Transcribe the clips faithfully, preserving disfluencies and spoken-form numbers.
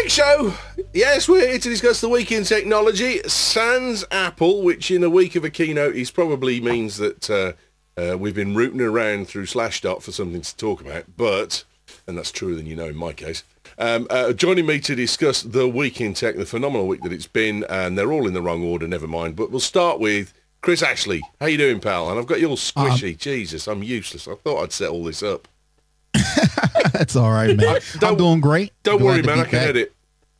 Big Show. Yes, we're here to discuss the week in technology. Sans Apple, which in a week of a keynote is probably means that uh, uh, we've been rooting around through Slashdot for something to talk about. But, and that's truer than you know in my case, um, uh, joining me to discuss the week in tech, the phenomenal week that it's been, and they're all in the wrong order, never mind. But we'll start with Chris Ashley. How you doing, pal? And I've got you all squishy. Um, Jesus, I'm useless. I thought I'd set all this up. That's all right, man. I, I'm doing great. Don't Glad worry, man. I can back. edit.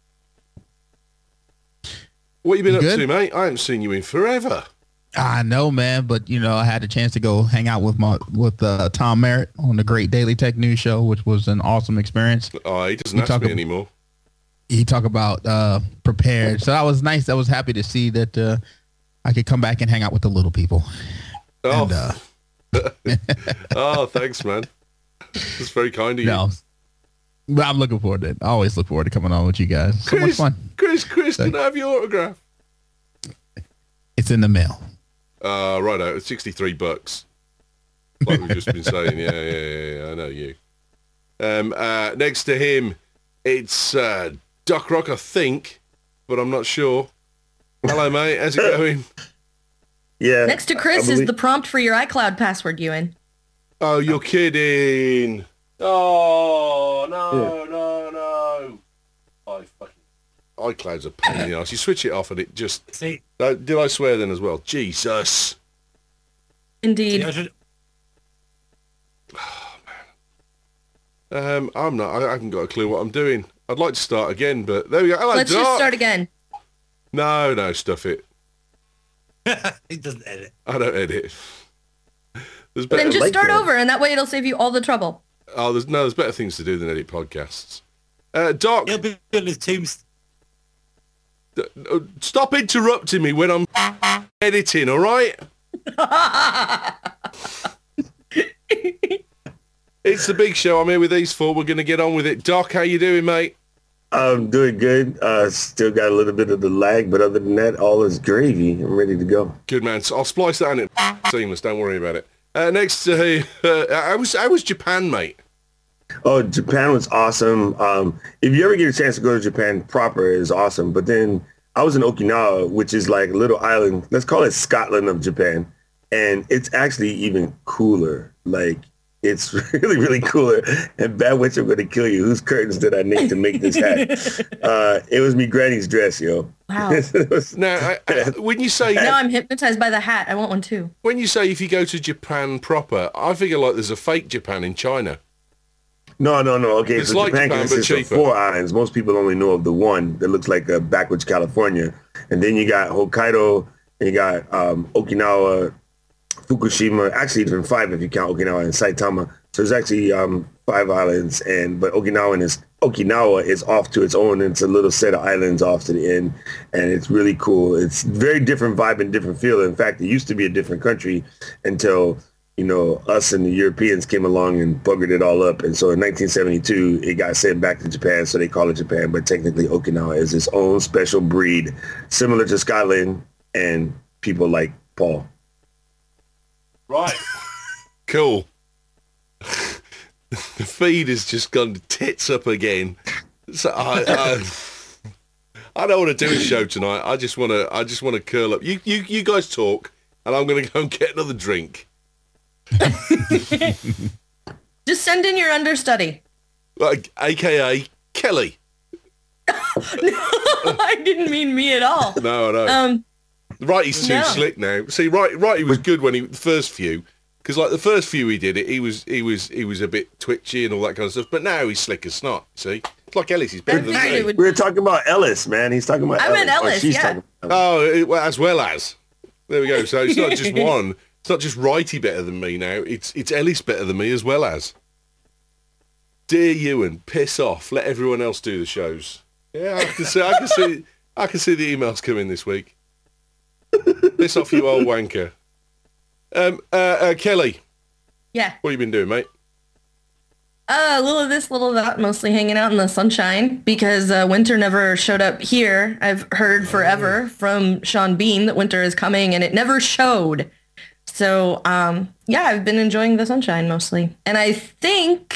What you been you up good? to, mate? I haven't seen you in forever. I know, man, but you know, I had a chance to go hang out with my with uh, Tom Merritt on the Great Daily Tech News Show, which was an awesome experience. Oh, he doesn't he ask me ab- anymore. He talked about uh, prepared, so that was nice. I was happy to see that uh, I could come back and hang out with the little people. Oh, and, uh, oh, thanks, man. That's very kind of you. No, but I'm looking forward to it. I always look forward to coming on with you guys. So Chris, much fun. Chris, Chris, can I have your autograph? It's in the mail. Uh, right out. It's sixty-three bucks. Like we've just been saying. Yeah, yeah, yeah, yeah. I know you. Um, uh, next to him, it's uh, Doc Rock, I think, but I'm not sure. Hello, mate. How's it going? Yeah. Next to Chris is the prompt for your iCloud password, Ewan. Oh, you're kidding. Oh, no, yeah. no, no. I fucking... iCloud's a pain in the arse. You switch it off and it just... See? Uh, did I swear then as well? Jesus. Indeed. See, should... Oh, man. Um, I'm not... I haven't got a clue what I'm doing. I'd like to start again, but there we go. Hello, Let's Doc. just start again. No, no, stuff it. He doesn't edit. I don't edit. There's better, then just like start that. over, and that way it'll save you all the trouble. Oh, there's no, there's better things to do than edit podcasts. Uh, Doc, he'll be on his tombstone. Uh, stop interrupting me when I'm editing. All right? It's the Big Show. I'm here with these four. We're going to get on with it. Doc, how you doing, mate? I'm doing good. Uh, still got a little bit of the lag, but other than that, all is gravy. I'm ready to go. Good, man. So I'll splice that in. It's seamless. Don't worry about it. Uh, next to uh, I was I was Japan, mate. Oh, Japan was awesome. Um, if you ever get a chance to go to Japan proper, it's awesome. But then I was in Okinawa, which is like a little island. Let's call it Scotland of Japan. And it's actually even cooler. Like, it's really, really cooler. And bad witch, I'm going to kill you. Whose curtains did I make to make this hat? uh, it was me granny's dress, yo. Wow. was, now, I, I, when you say... Now I'm hypnotized by the hat. I want one too. When you say if you go to Japan proper, I figure like there's a fake Japan in China. No, no, no. Okay, it's so like Japan, Japan consists of four islands. Most people only know of the one that looks like uh, backwards California. And then you got Hokkaido, and you got um, Okinawa, Fukushima, actually even five if you count Okinawa and Saitama. So there's actually um, five islands, and but Okinawa is Okinawa is off to its own. It's a little set of islands off to the end, and it's really cool. It's very different vibe and different feel. In fact, it used to be a different country until, you know, us and the Europeans came along and buggered it all up. And so in nineteen seventy-two, it got sent back to Japan, so they call it Japan. But technically, Okinawa is its own special breed, similar to Scotland and people like Paul. Right. Cool. The feed has just gone tits up again. So I, I, I don't want to do a show tonight. I just want to. I just want to curl up. You, you, you guys talk, and I'm going to go and get another drink. Just send in your understudy. Like, A K A Kelly. No, I didn't mean me at all. No, no. Um, Righty's too no. slick now. See, right, Righty was good when he the first few. Because like the first few he did it, he was he was he was a bit twitchy and all that kind of stuff. But now he's slick as snot. See, it's like Ellis. He's better than me. We were talking about Ellis, man. He's talking about. I Ellis. meant Ellis. Oh, Yeah. talking about Oh, it, well, as well as. There we go. So it's not just one. It's not just Righty better than me now. It's it's Ellis better than me as well as. Dear Ewan, piss off. Let everyone else do the shows. Yeah, I can see. I can see. I can see the emails coming this week. Piss off, you old wanker. Um, uh, uh, Kelly. Yeah. What have you been doing, mate? Uh, a little of this, little of that, mostly hanging out in the sunshine because uh, winter never showed up here. I've heard forever from Sean Bean that winter is coming, and it never showed. So, um, yeah, I've been enjoying the sunshine mostly. And I think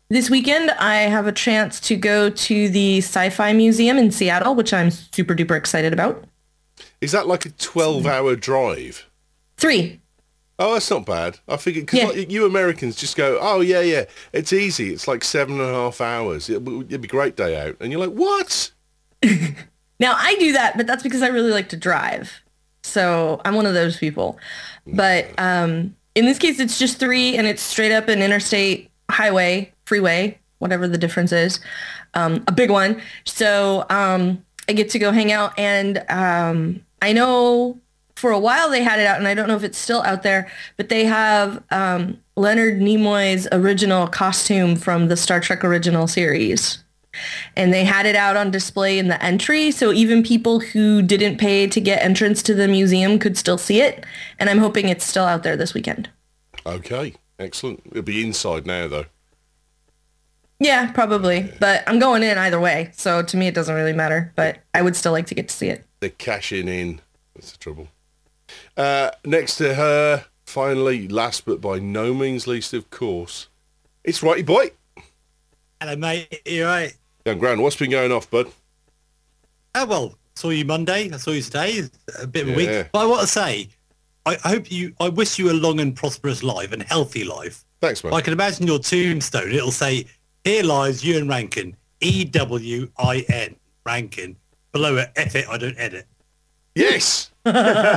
This weekend, I have a chance to go to the Sci-Fi Museum in Seattle, which I'm super duper excited about. Is that like a twelve-hour drive? Three. Oh, that's not bad. I figured, because Yeah. like, you Americans just go, oh, yeah, yeah, it's easy. It's like seven and a half hours. It'll, it'll be a great day out. And you're like, what? Now, I do that, but that's because I really like to drive. So I'm one of those people. But um, in this case, it's just three, and it's straight up an interstate highway, freeway, whatever the difference is, um, a big one. So um, I get to go hang out, and um, I know for a while they had it out, and I don't know if it's still out there, but they have um, Leonard Nimoy's original costume from the Star Trek original series. And they had it out on display in the entry, so even people who didn't pay to get entrance to the museum could still see it. And I'm hoping it's still out there this weekend. Okay, excellent. It'll be inside now, though. Yeah, probably. But I'm going in either way, so to me it doesn't really matter. But I would still like to get to see it. They're cashing in. That's the trouble. Uh, next to her, finally, last but by no means least, of course, it's Righty Boy. Hello, mate. You right? Young Grand, what's been going off, bud? Oh, well, saw you Monday. I saw you today. A bit of a Yeah. week. But I want to say, I I hope you, I wish you a long and prosperous life and healthy life. Thanks, man. I can imagine your tombstone. It'll say, here lies Ewan Rankin, E W I N, Rankin. Below it, F it, I don't edit. Yes. No,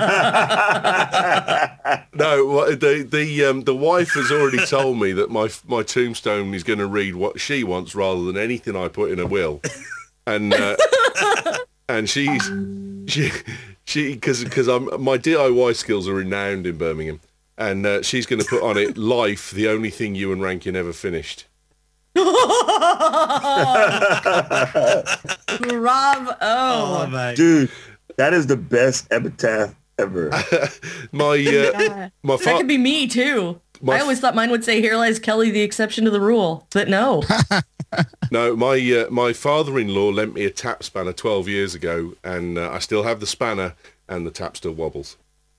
what- the the um, the wife has already told me that my my tombstone is going to read what she wants rather than anything I put in a will, and uh, and she's she she because because I'm my D I Y skills are renowned in Birmingham, and uh, she's going to put on it life, the only thing Ewan Rankin ever finished. Bravo. Oh, mate. Dude, that is the best epitaph ever. My uh, God. my That fa- could be me too. My I always thought mine would say, here lies Kelly, the exception to the rule. But no. No, my uh, my father-in-law lent me a tap spanner twelve years ago, and uh, I still have the spanner, and the tap still wobbles.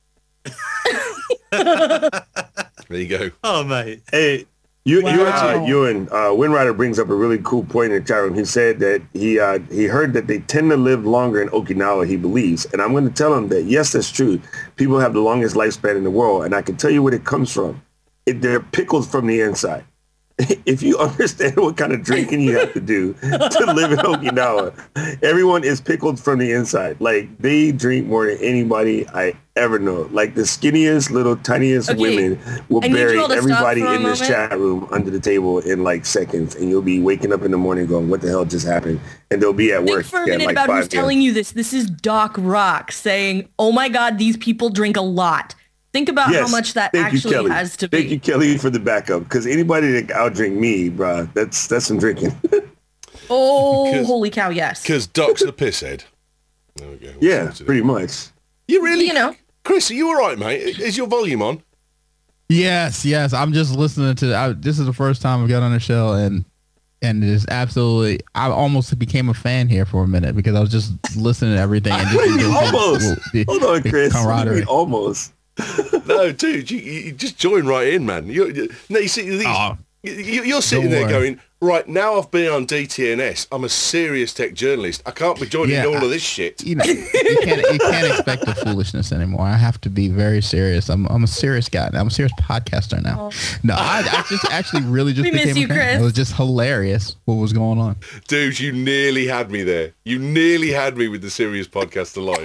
There you go. Oh, mate. Hey, you, you Wow. actually, Ewan, uh, Windrider brings up a really cool point in the chat room. He said that he uh, he heard that they tend to live longer in Okinawa, he believes. And I'm going to tell him that, yes, that's true. People have the longest lifespan in the world, and I can tell you where it comes from. It, they're pickled from the inside. If you understand what kind of drinking you have to do to live in Okinawa, everyone is pickled from the inside. Like, they drink more than anybody I ever know. Like, the skinniest, little, tiniest Okay, women will I need you bury all to stop everybody for a in this moment. chat room under the table in like seconds, and you'll be waking up in the morning going, what the hell just happened? And they'll be at Think work for a at minute like about five who's telling you this. This is Doc Rock saying, oh my God, these people drink a lot. Think about Yes, how much that thank you, actually Kelly. has to Thank be. you, Kelly, for the backup. Because anybody that outdrink me, bruh, that's that's some drinking. Oh, 'Cause- holy cow, yes. Because Doc's the pisshead. There we go. We'll Yeah, sort it pretty out. much. You really, You know. Chris? Are you all right, mate? Is your volume on? Yes, yes. I'm just listening to. I, this is the first time I've got on the show, and and it is absolutely. I almost became a fan here for a minute because I was just listening to everything. And just enjoying Almost. the- Hold on, the Chris. What do you camaraderie. mean almost. No, dude. You, you just join right in, man. You, you, no, you see, these, Oh, you, you're sitting don't there worry. going, right now. I've been on D T N S. I'm a serious tech journalist. I can't be joining Yeah, all I- of this shit. You know, you can't you can't expect the foolishness anymore. I have to be very serious. I'm I'm a serious guy. I'm a serious podcaster now. No, I, I just actually really just We miss became you, a fan. Chris. It was just hilarious what was going on. Dude, you nearly had me there. You nearly had me with the serious podcaster line.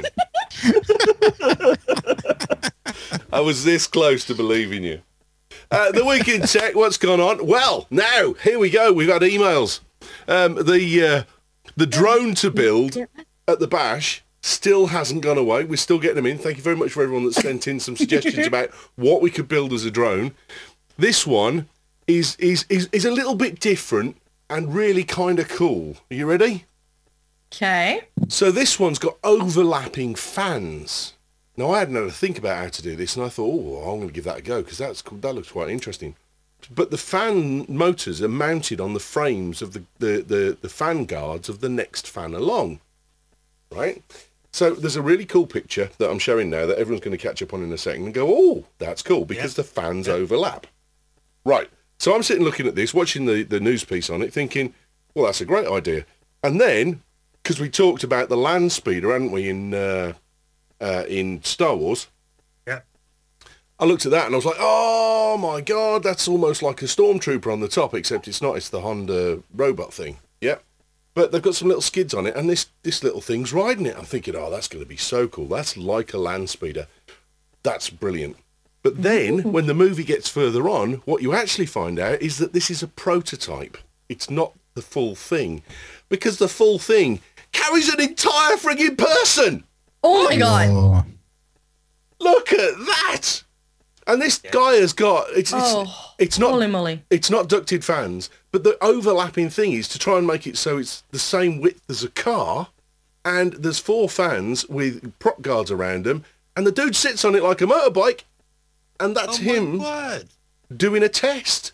I was this close to believing you. Uh, the Week in Tech, what's gone on? Well, now, here we go. We've had emails. Um, the uh, the drone to build at the Bash still hasn't gone away. We're still getting them in. Thank you very much for everyone that sent in some suggestions about what we could build as a drone. This one is is is, is a little bit different and really kind of cool. Are you ready? Okay. So this one's got overlapping fans. Now, I hadn't had to think about how to do this, and I thought, oh, I'm going to give that a go, because that's cool. That looks quite interesting. But the fan motors are mounted on the frames of the, the, the, the fan guards of the next fan along, right? So there's a really cool picture that I'm showing now that everyone's going to catch up on in a second and go, oh, that's cool, because the fans overlap. Right, So I'm sitting looking at this, watching the, the news piece on it, thinking, well, that's a great idea. And then, because we talked about the land speeder, hadn't we, in uh, uh, in Star Wars? Yeah. I looked at that and I was like, oh my God, that's almost like a stormtrooper on the top, except it's not. It's the Honda robot thing. Yep. But they've got some little skids on it, and this, this little thing's riding it. I'm thinking, oh, that's going to be so cool. That's like a land speeder. That's brilliant. But then, when the movie gets further on, what you actually find out is that this is a prototype. It's not the full thing. Because the full thing carries an entire frigging person! Oh my God. Oh. Look at that! And this yeah. guy has got... It's, it's, Oh, it's not holy moly. It's not ducted fans, but the overlapping thing is to try and make it so it's the same width as a car, and there's four fans with prop guards around them, and the dude sits on it like a motorbike, and that's Oh, my him word. doing a test.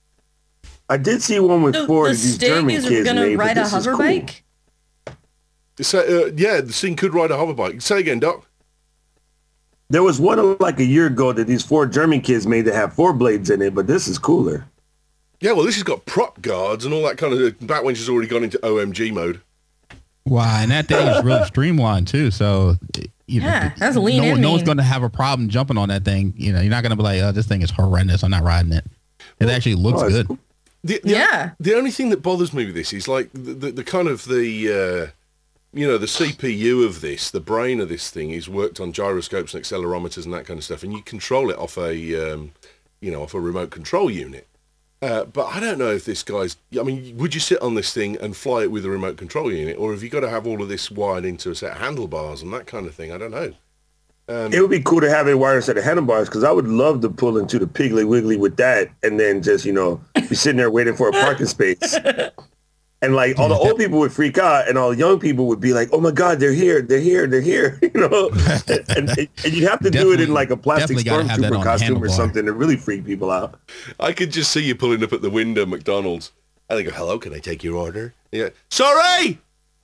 I did see one with So four the of these German Stig is kids gonna made, but ride a this is hover cool. bike? So, uh, yeah, the thing could ride a hoverbike. Say again, Doc. There was one like a year ago that these four German kids made that have four blades in it, but this is cooler. Yeah, well, this has got prop guards and all that kind of... Batwinch has already gone into O M G mode. Wow, and that thing is really streamlined too. So, you Yeah, know, that's lean no, and one- no one's mean. going to have a problem jumping on that thing. You know, you're not going to be like, "Oh, this thing is horrendous. I'm not riding it." It actually looks Oh, it's good. cool. The, the, Yeah. The only thing that bothers me with this is like the, the, the kind of the, uh, you know, the C P U of this, the brain of this thing is worked on gyroscopes and accelerometers and that kind of stuff. And you control it off a, um, you know, off a remote control unit. Uh, but I don't know if this guy's, I mean, would you sit on this thing and fly it with a remote control unit? Or have you got to have all of this wired into a set of handlebars and that kind of thing? I don't know. Um, It would be cool to have a wireless set of handlebars because I would love to pull into the Piggly Wiggly with that and then just, you know, be sitting there waiting for a parking space. And like all the old people would freak out and all the young people would be like, oh my God, they're here, they're here, they're here, you know? and, and, and you have to do it in Definitely- like a plastic definitely gotta have that stormtrooper on costume or handlebar. something to really freak people out. I could just see you pulling up at the window, McDonald's. And they go, hello, can I take your order? Yeah. Sorry!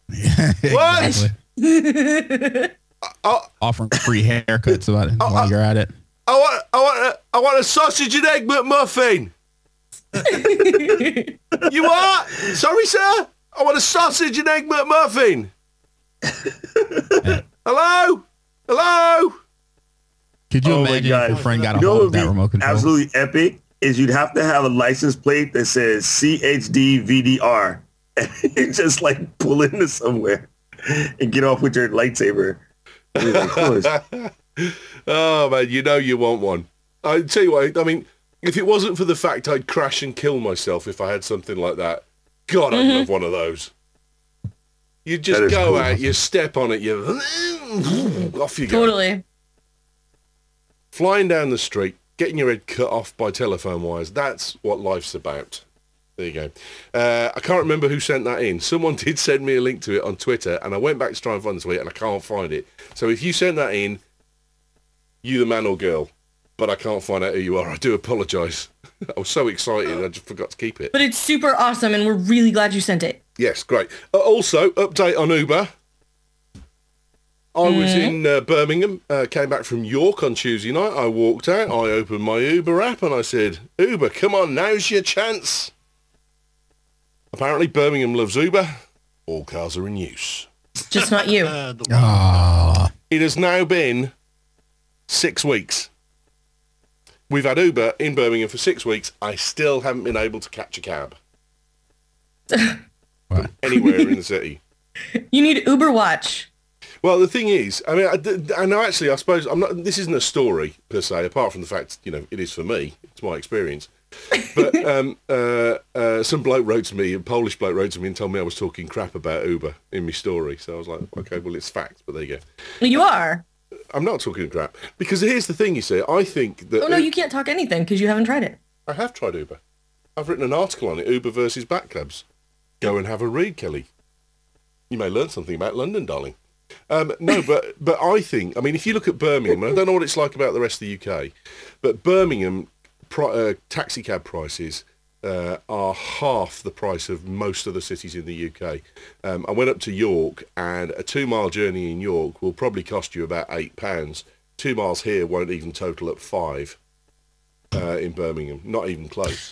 What? Exactly. Offering free haircuts about it Oh, while uh, you're at it. I want, I want, a, I want a sausage and egg McMuffin. You what? Sorry, sir. I want a sausage and egg McMuffin. Hello, hello. Could you Oh my imagine if God. your friend got a You know hold what of would that be remote control? absolutely epic is you'd have to have a license plate that says C H D V D R and you just like pull into somewhere and get off with your lightsaber. Of course. Oh man, you know you want one. I tell you what. I mean, if it wasn't for the fact I'd crash and kill myself if I had something like that, God, I'd love one of those. You That just is go cool. out, you step on it, you off you go. Totally. Flying down the street, getting your head cut off by telephone wires. That's what life's about. There you go. Uh, I can't remember who sent that in. Someone did send me a link to it on Twitter, and I went back to try and find the tweet, and I can't find it. So if you sent that in, you the man or girl, but I can't find out who you are. I do apologise. I was so excited, I just forgot to keep it. But it's super awesome, and we're really glad you sent it. Yes, great. Uh, also, update on Uber. I was in uh, Birmingham, uh, came back from York on Tuesday night. I walked out, I opened my Uber app, and I said, Uber, come on, now's your chance. Apparently, Birmingham loves Uber. All cars are in use. Just not you. Uh, the Ah, It has now been six weeks. We've had Uber in Birmingham for six weeks. I still haven't been able to catch a cab wow. anywhere in the city. You need Uber Watch. Well, the thing is, I mean, I, I know actually, I suppose I'm not. This isn't a story per se, apart from the fact, you know, it is for me. It's my experience. But um, uh, uh, some bloke wrote to me, a Polish bloke wrote to me and told me I was talking crap about Uber in my story. So I was like, okay, well, it's fact, but there you go. You are. I'm not talking crap because here's the thing. You see, I think that Oh, no, you can't talk anything because you haven't tried it. I have tried Uber. I've written an article on it, Uber versus Bat Clubs. Go and have a read, Kelly. You may learn something about London, darling. Um, no, but but I think, I mean, if you look at Birmingham, I don't know what it's like about the rest of the U K, but Birmingham pri- uh, taxi cab prices uh, are half the price of most other cities in the U K. Um, I went up to York, and a two-mile journey in York will probably cost you about eight pounds. Two miles here won't even total up five uh, in Birmingham, not even close.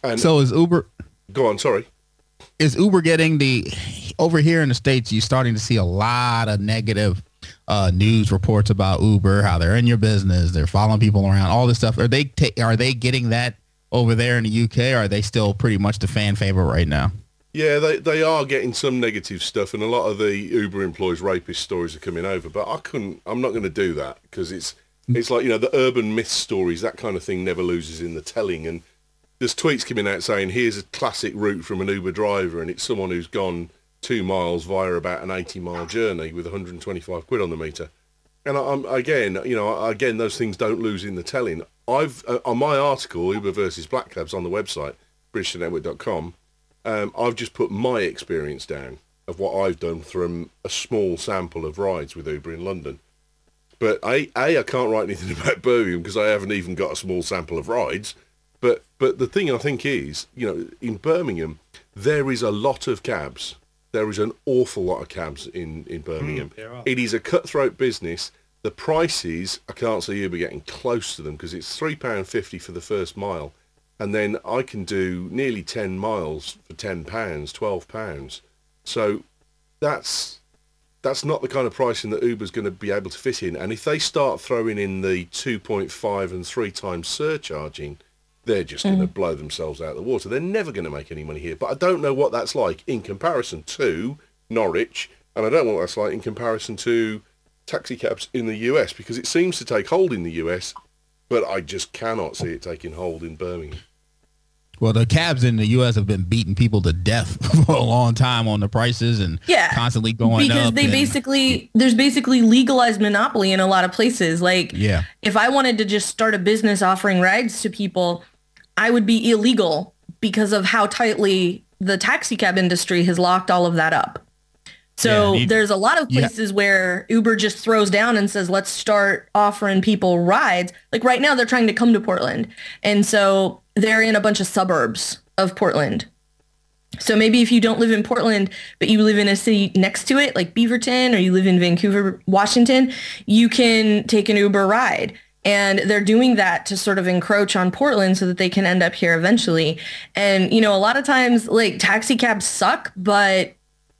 And So is Uber go on, sorry. is Uber getting the over here in the States? You're starting to see a lot of negative uh, news reports about Uber, how they're in your business, they're following people around, all this stuff. Are they ta- are they getting that over there in the U K? Or are they still pretty much the fan favorite right now? Yeah, they they are getting some negative stuff, and a lot of the Uber employees rapist stories are coming over. But I couldn't. I'm not going to do that because it's it's like, you know, the urban myth stories, that kind of thing never loses in the telling. And there's tweets coming out saying here's a classic route from an Uber driver, and it's someone who's gone two miles via about an eighty mile journey with one hundred twenty-five quid on the meter. And I, I'm again, you know, again those things don't lose in the telling. I've uh, on my article Uber versus Black Cabs on the website british network dot com. Um, I've just put my experience down of what I've done from a small sample of rides with Uber in London. But A, A I can't write anything about Birmingham because I haven't even got a small sample of rides. But but the thing I think is, you know, in Birmingham, there is a lot of cabs. There is an awful lot of cabs in, in Birmingham. Mm, it is a cutthroat business. The prices, I can't see Uber getting close to them because it's three pounds fifty for the first mile. And then I can do nearly ten miles for ten pounds, twelve pounds. So that's that's not the kind of pricing that Uber's going to be able to fit in. And if they start throwing in the two point five and three times surcharging, they're just mm. going to blow themselves out of the water. They're never going to make any money here. But I don't know what that's like in comparison to Norwich, and I don't know what that's like in comparison to taxi cabs in the U S, because it seems to take hold in the U S, but I just cannot see it taking hold in Birmingham. Well, the cabs in the U S have been beating people to death for a long time on the prices and yeah, constantly going because up. Because they and, basically, there's basically legalized monopoly in a lot of places. Like, yeah. if I wanted to just start a business offering rides to people, I would be illegal because of how tightly the taxi cab industry has locked all of that up. So yeah, you, there's a lot of places yeah. where Uber just throws down and says, let's start offering people rides. Like right now they're trying to come to Portland. And so they're in a bunch of suburbs of Portland. So maybe if you don't live in Portland, but you live in a city next to it, like Beaverton, or you live in Vancouver, Washington, you can take an Uber ride. And they're doing that to sort of encroach on Portland so that they can end up here eventually. And, you know, a lot of times like taxi cabs suck, but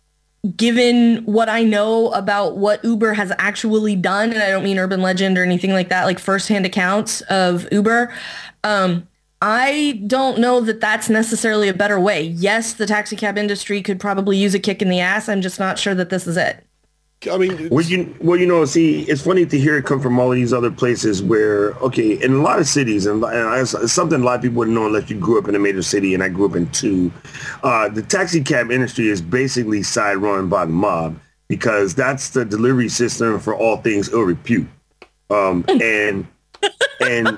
given what I know about what Uber has actually done, and I don't mean urban legend or anything like that, like firsthand accounts of Uber, um, I don't know that that's necessarily a better way. Yes, the taxi cab industry could probably use a kick in the ass. I'm just not sure that this is it. I mean, well, you well, you know, see, it's funny to hear it come from all of these other places where, okay, in a lot of cities, and, and I, it's something a lot of people wouldn't know unless you grew up in a major city, and I grew up in two. Uh, the taxi cab industry is basically side run by the mob because that's the delivery system for all things ill repute. Um, and and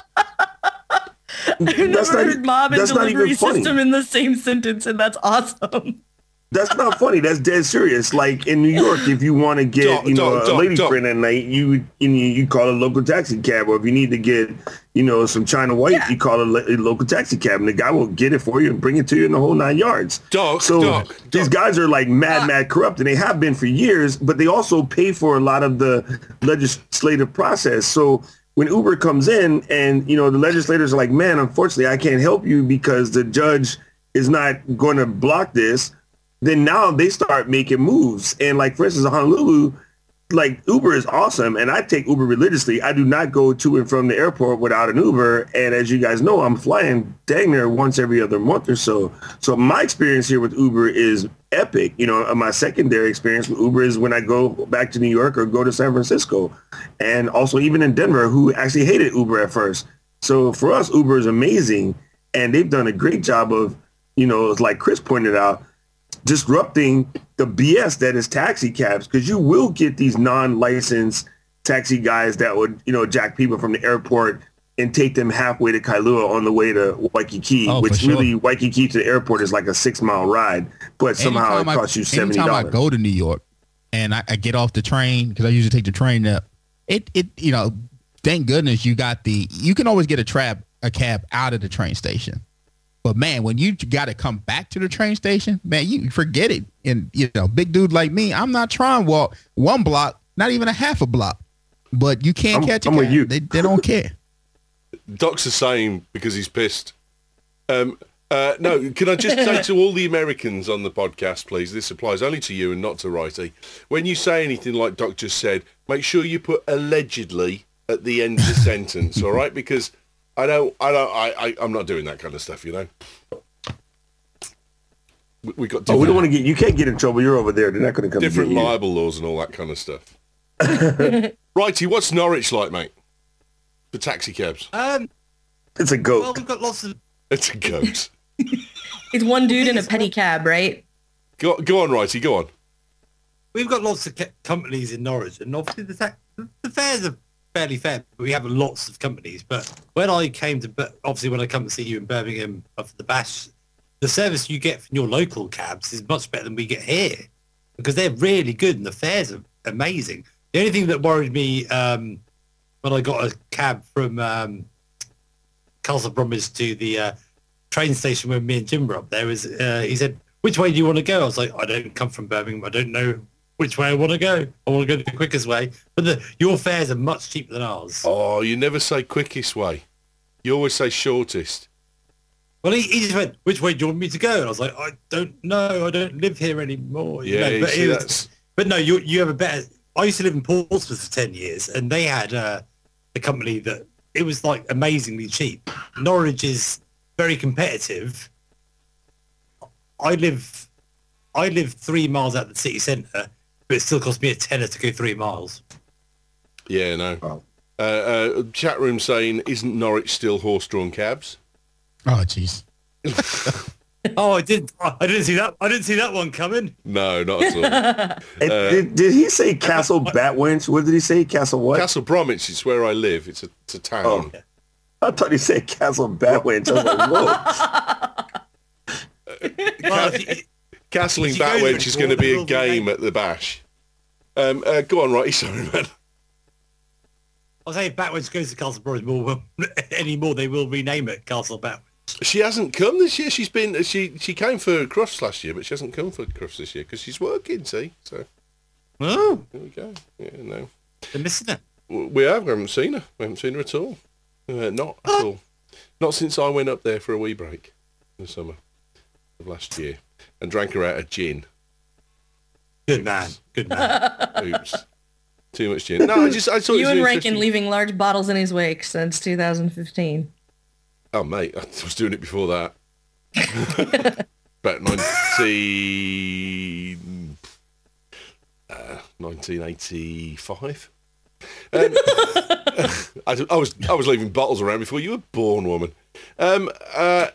I've never that's not, heard mob and that's not delivery even funny. system in the same sentence, and that's awesome. That's not funny. That's dead serious. Like in New York, if you want to get, Doc, you know, Doc, a Doc, lady Doc. friend at night, you you you call a local taxi cab, or if you need to get, you know, some China White, Yeah. you call a, a local taxi cab, and the guy will get it for you and bring it to you in the whole nine yards. Doc, so Doc, these Doc. guys are like mad, mad corrupt, and they have been for years. But they also pay for a lot of the legislative process. So when Uber comes in, and you know, the legislators are like, man, unfortunately, I can't help you because the judge is not going to block this. Then now they start making moves. And like, for instance, in Honolulu, like Uber is awesome. And I take Uber religiously. I do not go to and from the airport without an Uber. And as you guys know, I'm flying dang near once every other month or so. So my experience here with Uber is epic. You know, my secondary experience with Uber is when I go back to New York or go to San Francisco. And also even in Denver, who actually hated Uber at first. So for us, Uber is amazing. And they've done a great job of, you know, like Chris pointed out, disrupting the B S that is taxi cabs, because you will get these non-licensed taxi guys that would, you know, jack people from the airport and take them halfway to Kailua on the way to Waikiki, Oh, which for sure. really Waikiki to the airport is like a six mile ride, but somehow Anytime it costs I, you seventy dollars. Anytime I go to New York and I, I get off the train, because I usually take the train up, it, it, you know, thank goodness you got the, you can always get a trap, a cab out of the train station. But man, when you got to come back to the train station, man, you forget it. And, you know, big dude like me, I'm not trying to walk one block, not even a half a block. But you can't I'm- catch a I'm with cab. you. They, they don't care. Doc's the same because he's pissed. Um, Uh, no, can I just say to all the Americans on the podcast, please, this applies only to you and not to Righty. When you say anything like Doc just said, make sure you put allegedly at the end of the sentence, all right? Because I don't, I don't, I, I, I'm not doing that kind of stuff, you know? We, we got Oh, we don't want to get, you can't get in trouble. You're over there. They're not going to come different get you. libel laws and all that kind of stuff. Righty, what's Norwich like, mate? For taxi cabs? Um, It's a well, goat. we've got lots of. It's a goat. It's one dude in a petty cab, right? Go, go on, Righty, go on. We've got lots of ca- companies in Norwich, and obviously the, ta- the fares are fairly fair. But we have lots of companies. But when I came to, Bir- obviously when I come to see you in Birmingham after the bash, the service you get from your local cabs is much better than we get here because they're really good and the fares are amazing. The only thing that worried me um, when I got a cab from um, Castle Bromwich to the uh, train station when me and Jim were up there was uh, he said, which way do you want to go? I was like, I don't come from Birmingham. I don't know which way I want to go. I want to go the quickest way. But the, your fares are much cheaper than ours. Oh, you never say quickest way. You always say shortest. Well, he, he just went, which way do you want me to go? And I was like, I don't know. I don't live here anymore. You Yeah, know, you but, see, it was- that's- but no, you you have a better... I used to live in Portsmouth for ten years, and they had uh, a company that... It was, like, amazingly cheap. Norwich is very competitive. I live... I live three miles out of the city centre, but it still cost me a tenner to go three miles. Yeah, no. Wow. Uh, uh, chat room saying, isn't Norwich still horse-drawn cabs? Oh, jeez. Oh, I did. I didn't see that. I didn't see that one coming. No, not at all. And did, did he say Castle Batwinch? What did he say? Castle what? Castle Bromwich is where I live. It's a, it's a town. Oh. I thought he said Castle Batwinch. I was like, whoa. Well, if you- Castling If you go there Batwinch is going to before, be there a will be game game. at the bash. Um, uh, go on, Righty. Sorry, man. I'll say if Batwinch goes to Castle Bromwich more anymore, they will rename it Castle Batwinch. She hasn't come this year. She's been she she came for Crufts last year, but she hasn't come for Crufts this year because she's working. See, so Oh, there we go. Yeah, no, they're missing it. W- we have. We haven't seen her. We haven't seen her at all. Uh, not at all. Not since I went up there for a wee break in the summer of last year and drank her out of gin. Good man. Good man. Oops, too much gin. No, I just I thought it was Ewan an Rankin interesting- leaving large bottles in his wake since two thousand fifteen. Oh, mate, I was doing it before that. About nineteen, uh, nineteen eighty-five. Um, I, I was I was leaving bottles around before you were born, woman. Um, uh,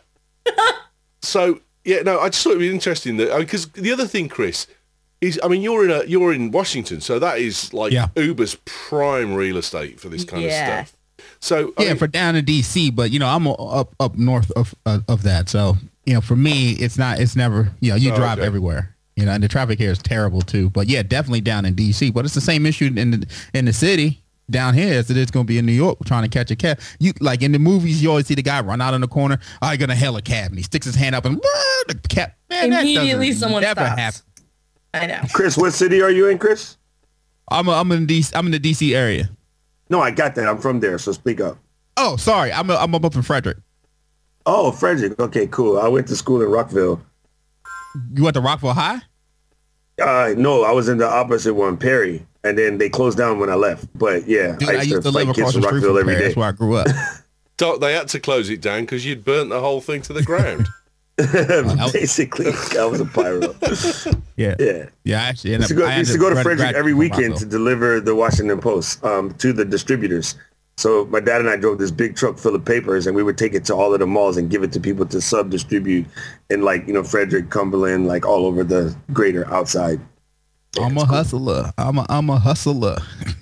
so yeah, no, I just thought it was interesting that because the other thing, Chris, is I mean you're in a you're in Washington, so that is like Yeah. Uber's prime real estate for this kind Yeah. of stuff. So I Yeah, mean, for down in D C, but you know, I'm up up north of uh, of that. So, you know, for me, it's not it's never, you know, you Oh, drive okay. everywhere. You know, and the traffic here is terrible too. But yeah, definitely down in D C, but it's the same issue in the in the city down here as it is going to be in New York trying to catch a cab. You like in the movies, you always see the guy run out in the corner, I gonna hail a cab, and he sticks his hand up and "Wah!" the cab. Man, that Immediately doesn't someone never stops. happen. I know. Chris, what city are you in, Chris? I'm a, I'm in D C. I'm in the D C area. No, I got that. I'm from there, so speak up. Oh, sorry, I'm a, I'm up in Frederick. Oh, Frederick. Okay, cool. I went to school in Rockville. You went to Rockville High? Uh, no, I was in the opposite one, Perry, and then they closed down when I left. But yeah, Dude, I used to fight live kids across the from street Rockville from every Perry. day. That's where I grew up. Doc, they had to close it down because you'd burnt the whole thing to the ground. Basically, I was a pyro. Yeah. Yeah. Yeah, actually. I used to go, I used to go to Frederick every weekend to deliver the Washington Post um, to the distributors. So my dad and I drove this big truck full of papers, and we would take it to all of the malls and give it to people to sub-distribute in, like, you know, Frederick, Cumberland, like all over the greater outside. I'm a hustler. I'm a I'm a hustler.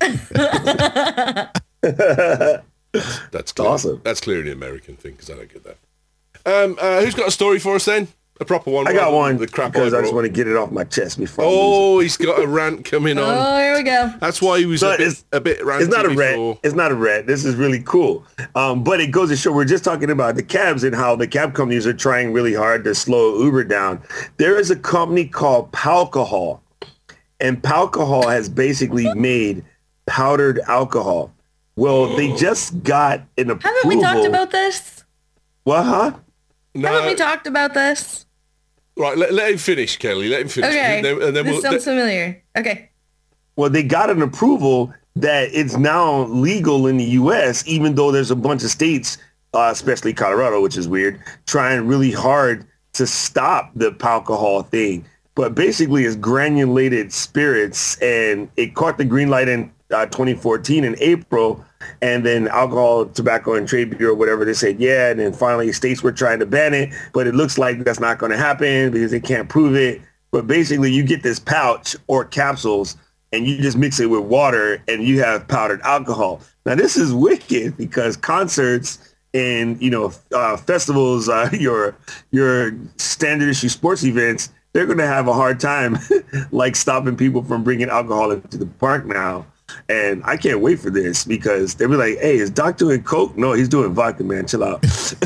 That's clear. awesome. That's clearly an American thing because I don't get that. Um, uh, who's got a story for us then? A proper one. I got rather than one The crap because I just brought? want to get it off my chest before I lose Oh, he's got a rant coming on. Oh, here we go. That's why he was So a bit, it's- a bit ranty it. It's not a before. rat. It's not a rat. This is really cool. Um, but it goes to show we're just talking about the cabs and how the cab companies are trying really hard to slow Uber down. There is a company called Palcohol, and Palcohol has basically made powdered alcohol. Well, they just got an approval. Haven't we talked about this? What, huh? No. Haven't we talked about this? Right, let, let him finish, Kelly. Let him finish. Okay. And then, and then this we'll, sounds th- familiar. Okay. Well, they got an approval that it's now legal in the U S, even though there's a bunch of states, uh, especially Colorado, which is weird, trying really hard to stop the alcohol thing. But basically, it's granulated spirits, and it caught the green light in uh, twenty fourteen in April, and then Alcohol, Tobacco, and Trade Bureau, whatever, they said, yeah, and then finally states were trying to ban it, but it looks like that's not going to happen because they can't prove it. But basically, you get this pouch or capsules, and you just mix it with water, and you have powdered alcohol. Now, this is wicked because concerts and, you know, uh, festivals, uh, your your standard issue sports events, they're going to have a hard time, like, stopping people from bringing alcohol into the park now. And I can't wait for this because they'll be like, hey, is Doc doing Coke? No, he's doing vodka, man. Chill out.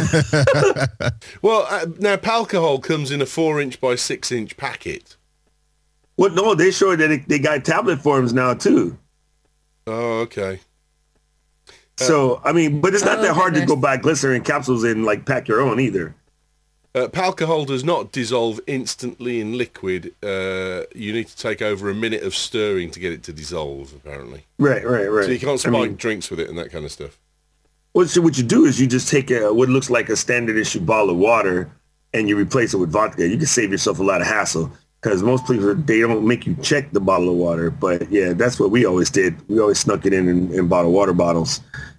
Well, uh, now, alcohol comes in a four-inch by six-inch packet. Well, no, they showed that it, they got tablet forms now, too. Oh, okay. So, I mean, but it's not Oh, that hard to goodness. go buy glycerin capsules and, like, pack your own either. Uh, alcohol does not dissolve instantly in liquid. Uh, you need to take over a minute of stirring to get it to dissolve, apparently. Right, right, right. So you can't I spike mean, drinks with it and that kind of stuff. well, so what you do is you just take a, what looks like a standard issue bottle of water and you replace it with vodka. You can save yourself a lot of hassle because most people, they don't make you check the bottle of water. But yeah, that's what we always did. We always snuck it in in, in bottled water bottles.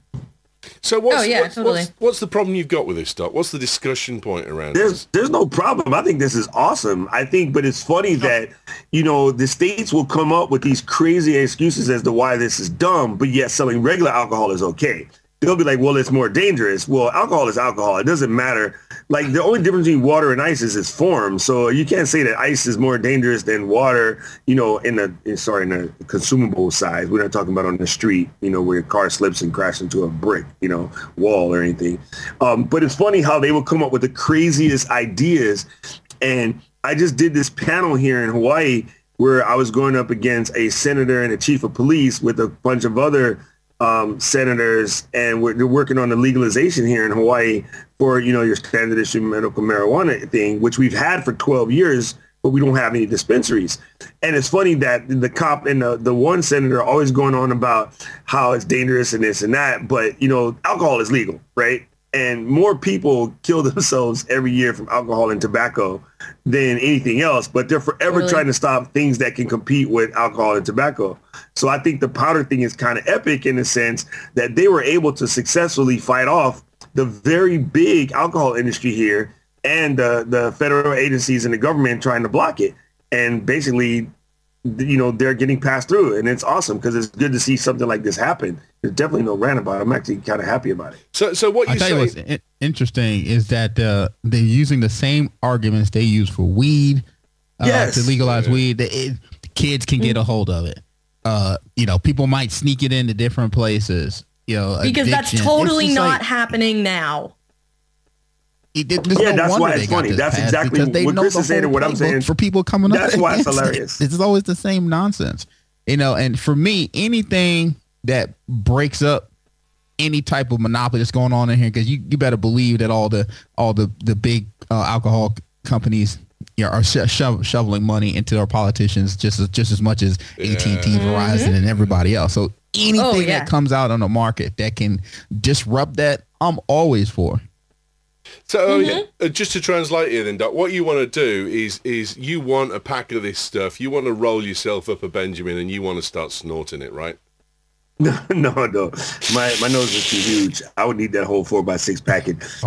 So what's, Oh, yeah, what's, totally. what's, what's the problem you've got with this, Doc? What's the discussion point around There's this? there's no problem. I think this is awesome. I think, but it's funny that, you know, the states will come up with these crazy excuses as to why this is dumb, but yet selling regular alcohol is okay. They'll be like, well, it's more dangerous. Well, alcohol is alcohol. It doesn't matter. Like, the only difference between water and ice is its form. So you can't say that ice is more dangerous than water, you know, in the, in, sorry, in the consumable size. We're not talking about on the street, you know, where your car slips and crashes into a brick, you know, wall or anything. Um, but it's funny how they will come up with the craziest ideas. And I just did this panel here in Hawaii where I was going up against a senator and a chief of police with a bunch of other um, senators, and we're, they're working on the legalization here in Hawaii for, you know, your standard issue medical marijuana thing, which we've had for twelve years, but we don't have any dispensaries. And it's funny that the cop and the, the one senator are always going on about how it's dangerous and this and that, but, you know, alcohol is legal, right? And more people kill themselves every year from alcohol and tobacco than anything else, but they're forever Really? trying to stop things that can compete with alcohol and tobacco. So I think the powder thing is kind of epic in the sense that they were able to successfully fight off the very big alcohol industry here and uh, the federal agencies and the government trying to block it. And basically, you know, they're getting passed through, and it's awesome because it's good to see something like this happen. There's definitely no rant about it. I'm actually kind of happy about it. So, so what I you tell you what's say? in- interesting is that uh, they're using the same arguments they use for weed uh, Yes. to legalize weed. It, it- kids can get a hold of it. Uh, you know, people might sneak it into different places. You know, Because that's addiction. totally It's just not like- happening now. it- it- there's Yeah, no that's wonder why they it's got funny. this That's passed, exactly because they what know Chris the is saying and whole what I'm playbook saying. for people coming up. That's why it's against it. hilarious. It's always the same nonsense. You know, and for me, anything that breaks up any type of monopoly that's going on in here, because you, you better believe that all the all the the big uh, alcohol companies, you know, are sho- sho- shoveling money into our politicians just as, just as much as A T and T, Verizon, and everybody else. So anything Oh, yeah. that comes out on the market that can disrupt that, I'm always for. So oh, yeah, uh, just to translate here then, Doc, what you want to do is is you want a pack of this stuff. You want to roll yourself up a Benjamin and you want to start snorting it, right? No, no, no. My my nose is too huge. I would need that whole four by six packet. Oh,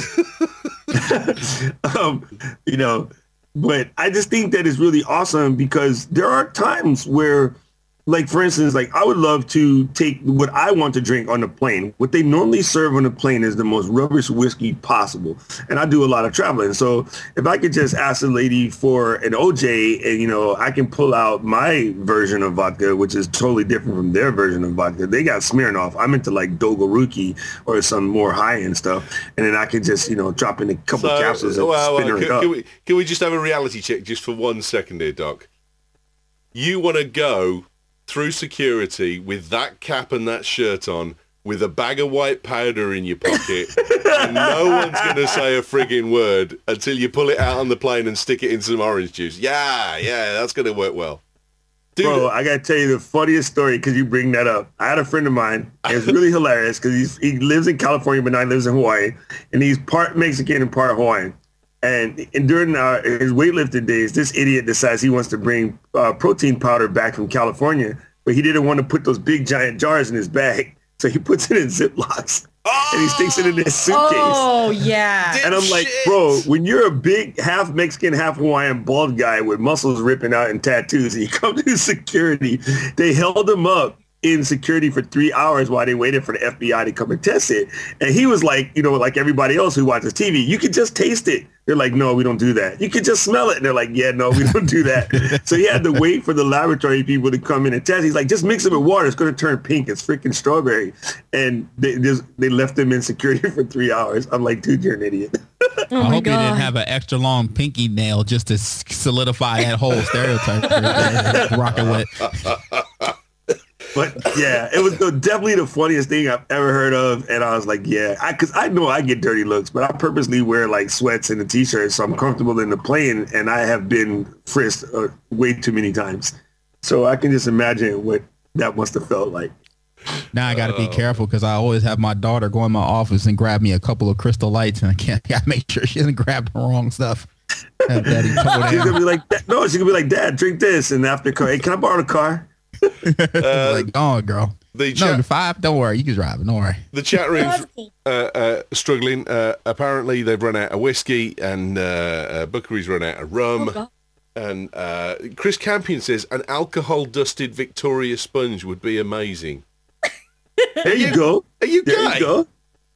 jeez. um, you know, but I just think that is really awesome because there are times where, like, for instance, like I would love to take what I want to drink on the plane. What they normally serve on the plane is the most rubbish whiskey possible. And I do a lot of traveling. So if I could just ask a lady for an O J and, you know, I can pull out my version of vodka, which is totally different from their version of vodka. They got Smirnoff. I'm into like Dogoruki or some more high-end stuff. And then I can just, you know, drop in a couple So, capsules and well, spin well, her can, up. can we can we just have a reality check just for one second here, Doc? You want to go through security with that cap and that shirt on, with a bag of white powder in your pocket, and no one's going to say a frigging word until you pull it out on the plane and stick it in some orange juice. Yeah, yeah, that's going to work well. Dude, Bro, I gotta tell you the funniest story because you bring that up. I had a friend of mine. And it's really hilarious because he lives in California, but now he lives in Hawaii, and he's part Mexican and part Hawaiian. And, and during uh, his weightlifting days, this idiot decides he wants to bring uh, protein powder back from California, but he didn't want to put those big giant jars in his bag, so he puts it in Ziplocs. Oh! And he sticks it in his suitcase. Oh, yeah. And I'm like, bro, when you're a big half Mexican, half Hawaiian bald guy with muscles ripping out and tattoos, and you come to security, they held him up in security for three hours while they waited for the F B I to come and test it. And he was like, you know, like everybody else who watches T V, you could just taste it. They're like, no, we don't do that. You could just smell it. And they're like, yeah, no, we don't do that. So he had to wait for the laboratory people to come in and test. He's like, just mix it with water. It's going to turn pink. It's freaking strawberry. And they just, they left him in security for three hours. I'm like, dude, you're an idiot. Oh I my hope God. you didn't have an extra long pinky nail just to s- solidify that whole stereotype. Rocking with. But yeah, it was the, definitely the funniest thing I've ever heard of. And I was like, yeah, I, cause I know I get dirty looks, but I purposely wear like sweats and a t-shirt. So I'm comfortable in the plane, and I have been frisked uh, way too many times. So I can just imagine what that must have felt like. Now I got to be careful because I always have my daughter go in my office and grab me a couple of Crystal Lights, and I can't I gotta make sure she doesn't grab the wrong stuff. Have Daddy toe She's down. gonna be like, no, she's gonna be like, Dad, drink this. And after, hey, can I borrow the car? uh, Like, go on, girl. the No, chat, you're five. Don't worry, you can drive it. Don't worry. the chat room's uh, uh, struggling. Uh, apparently, they've run out of whiskey, and uh, uh, Bookery's run out of rum. Oh, God. And uh, Chris Campion says an alcohol-dusted Victoria sponge would be amazing. There you go. Are you There gay? you go.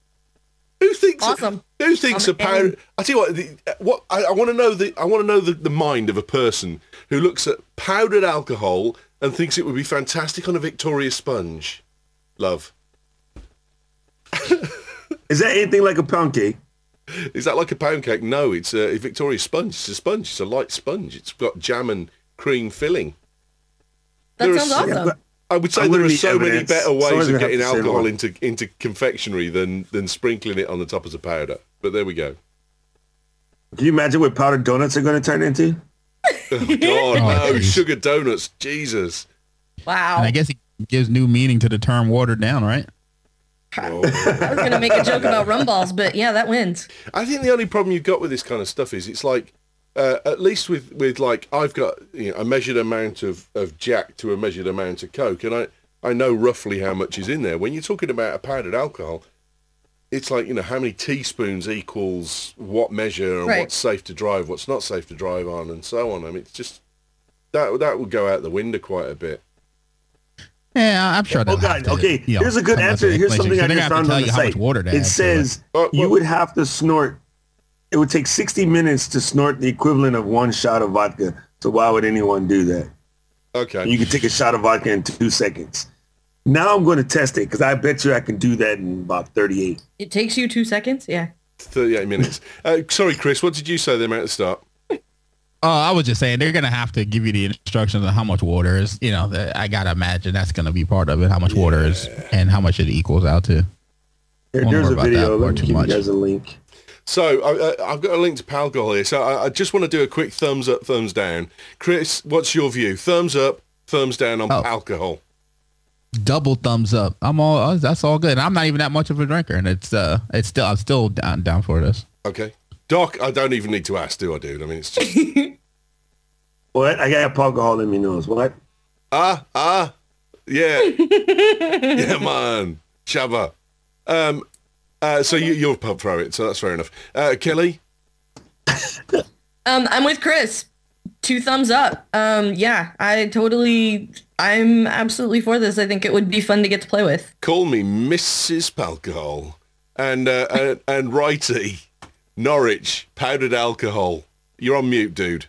Who thinks? Awesome. Who thinks I'm a powder? in. I tell you what. The, what I, I want to know the I want to know the, the mind of a person who looks at powdered alcohol and thinks it would be fantastic on a Victoria sponge. Love. Is that anything like a pound cake? Is that like a pound cake? No, it's a, a Victoria sponge. It's a sponge. It's a light sponge. It's got jam and cream filling. That There are sounds some- Yeah, awesome. but I would say I'm there gonna are need so many evidence. better ways Someone's of gonna have getting to say alcohol more. into into confectionery than than sprinkling it on the top as a powder. But there we go. Can you imagine what powdered donuts are going to turn into? Oh, God, Oh, no. geez. Sugar donuts. Jesus. Wow. And I guess it gives new meaning to the term watered down, right? Oh. I was going to make a joke about rum balls, but yeah, that wins. I think the only problem you've got with this kind of stuff is it's like, uh, at least with, with like, I've got you know, a measured amount of, of Jack to a measured amount of Coke, and I, I know roughly how much is in there. When you're talking about a powdered alcohol, it's like, you know, how many teaspoons equals what measure and Right. what's safe to drive, what's not safe to drive on, and so on. I mean, it's just, that, that would go out the window quite a bit. Yeah, I'm sure. Oh, they'll God. have to, Okay, you know, here's a good come up answer. with Here's something inflation. I So they're just gonna have found to on tell the you how much site. water to It add to says Uh, you well- would have to snort. It would take sixty minutes to snort the equivalent of one shot of vodka. So why would anyone do that? Okay. You could take a shot of vodka in two seconds. Now I'm going to test it because I bet you I can do that in about thirty-eight. It takes you two seconds. Yeah. thirty-eight minutes. Uh, sorry, Chris, what did you say them at the start? Oh, I was just saying they're gonna have to give you the instructions on how much water is. You know, the, I gotta imagine that's gonna be part of it. How much water is and how much it equals out to. Here, Won't there's worry a about video. that Let or me too give much. you guys a link. So I, I, I've got a link to Palgol here. So I, I just want to do a quick thumbs up, thumbs down. Chris, what's your view? Thumbs up, thumbs down on Oh. alcohol. Double thumbs up. I'm all. uh, That's all good. And I'm not even that much of a drinker, and it's uh, it's still I'm still down down for this. Okay. Doc, I don't even need to ask, do I, dude? I mean, it's just... What? I got alcohol in me nose. What? ah, ah, yeah. Yeah, man. Shabba. Um, uh, so you, you're pub pro it, so that's fair enough. Uh, Kelly? Um, I'm with Chris. Two thumbs up. Um, yeah, I totally, I'm absolutely for this. I think it would be fun to get to play with. Call me Missus Palgol. And, uh, and, and Righty, Norwich, powdered alcohol. You're on mute, dude.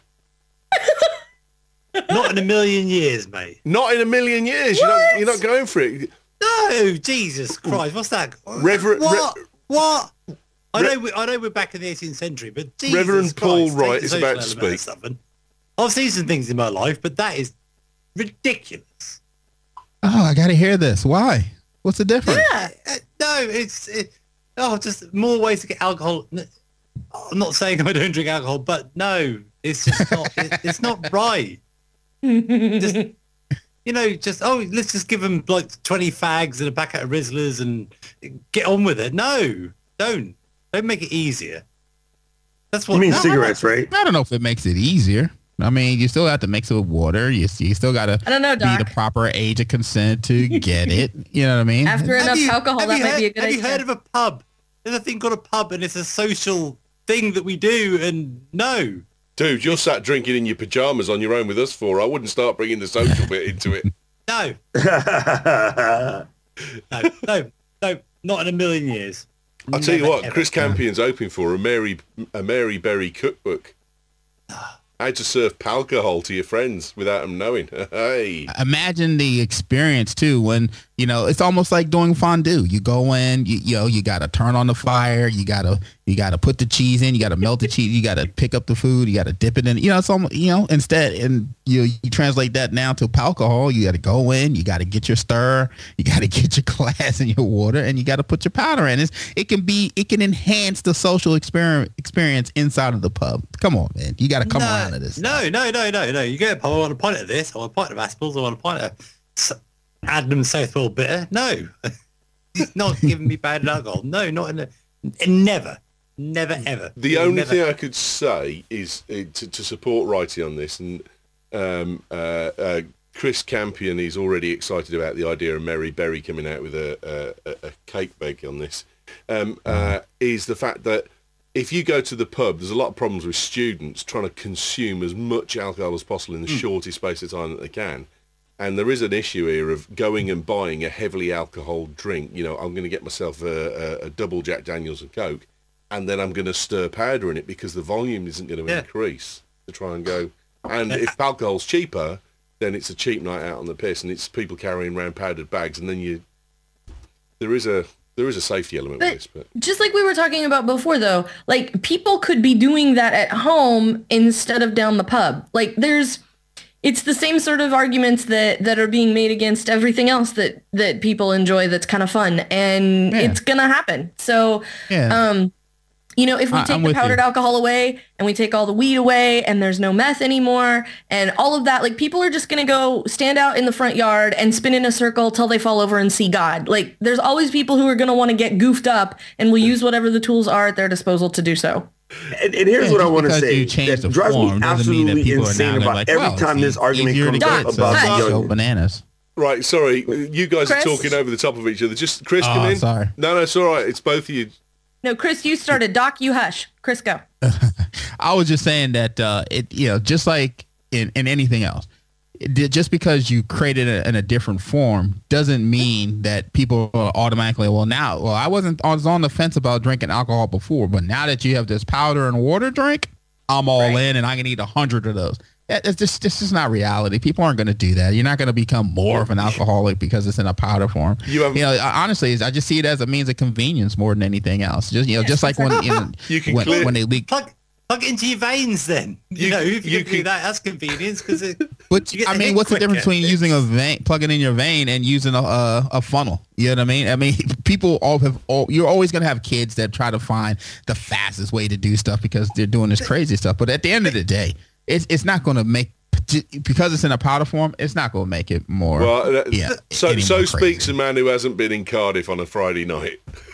Not in a million years, mate. Not in a million years. You're not, you're not going for it. No, Jesus Christ, what's that? Reverend- What? Re- what? I Re- know, we, I know we're back in the eighteenth century, but Jesus Reverend Paul Christ, Wright take the is social about to element of speak. something. I've seen some things in my life, but that is ridiculous. Oh, I gotta hear this. Why? What's the difference? Yeah, uh, no, it's it, oh, just more ways to get alcohol. I'm not saying I don't drink alcohol, but no, it's just not. it, it's not right. Just, you know, just oh, let's just give them like twenty fags and a packet of Rizzlers and get on with it. No, don't don't make it easier. That's what You mean no, cigarettes, right? I don't know if it makes it easier. I mean, you still have to mix it with water. You, you still got to I don't know, be Doc. the proper age of consent to get it. You know what I mean? After Have enough you- alcohol, have that you might heard, be a good Have idea. you heard of a pub? There's a thing called a pub, and it's a social thing that we do. And no, Dude, you're sat drinking in your pajamas on your own with us four. I wouldn't start bringing the social bit into it. no, no, no, no, not in a million years. I'll tell you Never, what, ever. Chris Campion's open for a Mary a Mary Berry cookbook. How to serve alcohol to your friends without them knowing. Hey. Imagine the experience too when, you know, it's almost like doing fondue. You go in, you, you know, you got to turn on the fire. You got to, you got to put the cheese in. You got to melt the cheese. You got to pick up the food. You got to dip it in. You know, it's almost, you know, instead, and you, you translate that now to alcohol. You got to go in, you got to get your stir. You got to get your glass and your water, and you got to put your powder in. It's, it can be, it can enhance the social experience experience inside of the pub. Come on, man. You got to come no, around to this. No, no, no, no, no. You get a pub, I want a pint of this, I want a pint of Aspels, I want a pint of S- Adnams Southwell bitter. No. He's not giving me bad alcohol. No, not in a... Never. Never, ever. The only Never. thing I could say is uh, to, to support Righty on this, and um, uh, uh, Chris Campion is already excited about the idea of Mary Berry coming out with a, a, a cake bake on this, um, uh, is the fact that if you go to the pub, there's a lot of problems with students trying to consume as much alcohol as possible in the shortest space of time that they can. And there is an issue here of going and buying a heavily alcohol drink. You know, I'm going to get myself a, a, a double Jack Daniels and Coke, and then I'm going to stir powder in it because the volume isn't going to Yeah. increase to try and go. And if alcohol's cheaper, then it's a cheap night out on the piss, and it's people carrying around powdered bags, and then you there is a there is a safety element with But this. But just like we were talking about before, though, like people could be doing that at home instead of down the pub. Like there's, it's the same sort of arguments that, that are being made against everything else that, that people enjoy that's kind of fun, and Yeah. it's gonna happen. So, Yeah. um, you know, if we I- take I'm the with powdered you. alcohol away and we take all the weed away and there's no meth anymore and all of that, like people are just going to go stand out in the front yard and spin in a circle till they fall over and see God. Like there's always people who are going to want to get goofed up and will use whatever the tools are at their disposal to do so. And, and here's Yeah, what I just want to because say you change the that drives form me doesn't mean that absolutely people are now insane gonna about like, every well, time it's this argument easier to comes get, up so about Hush. the go young. bananas. right, sorry, you guys Chris? are talking over the top of each other. Just Chris, come Oh, in. sorry. No, no, it's all right. It's both of you. No, Chris, you started. Doc, you hush. Chris, go. I was just saying that uh, it, you know, just like in, in anything else, it, did- just because you created it in a different form doesn't mean that people are automatically, well, now, well, I wasn't, I was on the fence about drinking alcohol before, but now that you have this powder and water drink, I'm all in and I can eat a hundred of those. That- It's just, this is not reality. People aren't going to do that. You're not going to become more of an alcoholic because it's in a powder form. You have- you know, I- honestly, I just see it as a means of convenience more than anything else. Just, you know, just like when, you know, You can when, clear- when they leak. Plug, plug it into your veins then. You, You- know, if you, you can do can- that, that's convenience because it... But You get I the mean, hit what's the difference quicker. between using a vein, plugging in your vein, and using a a, a funnel? You know what I mean? I mean, people all have. All, you're always gonna have kids that try to find the fastest way to do stuff because they're doing this crazy stuff. But at the end of the day, it's it's not gonna make because it's in a powder form. It's not gonna make it more. Well, uh, yeah. so any so more speaks crazy. a man who hasn't been in Cardiff on a Friday night.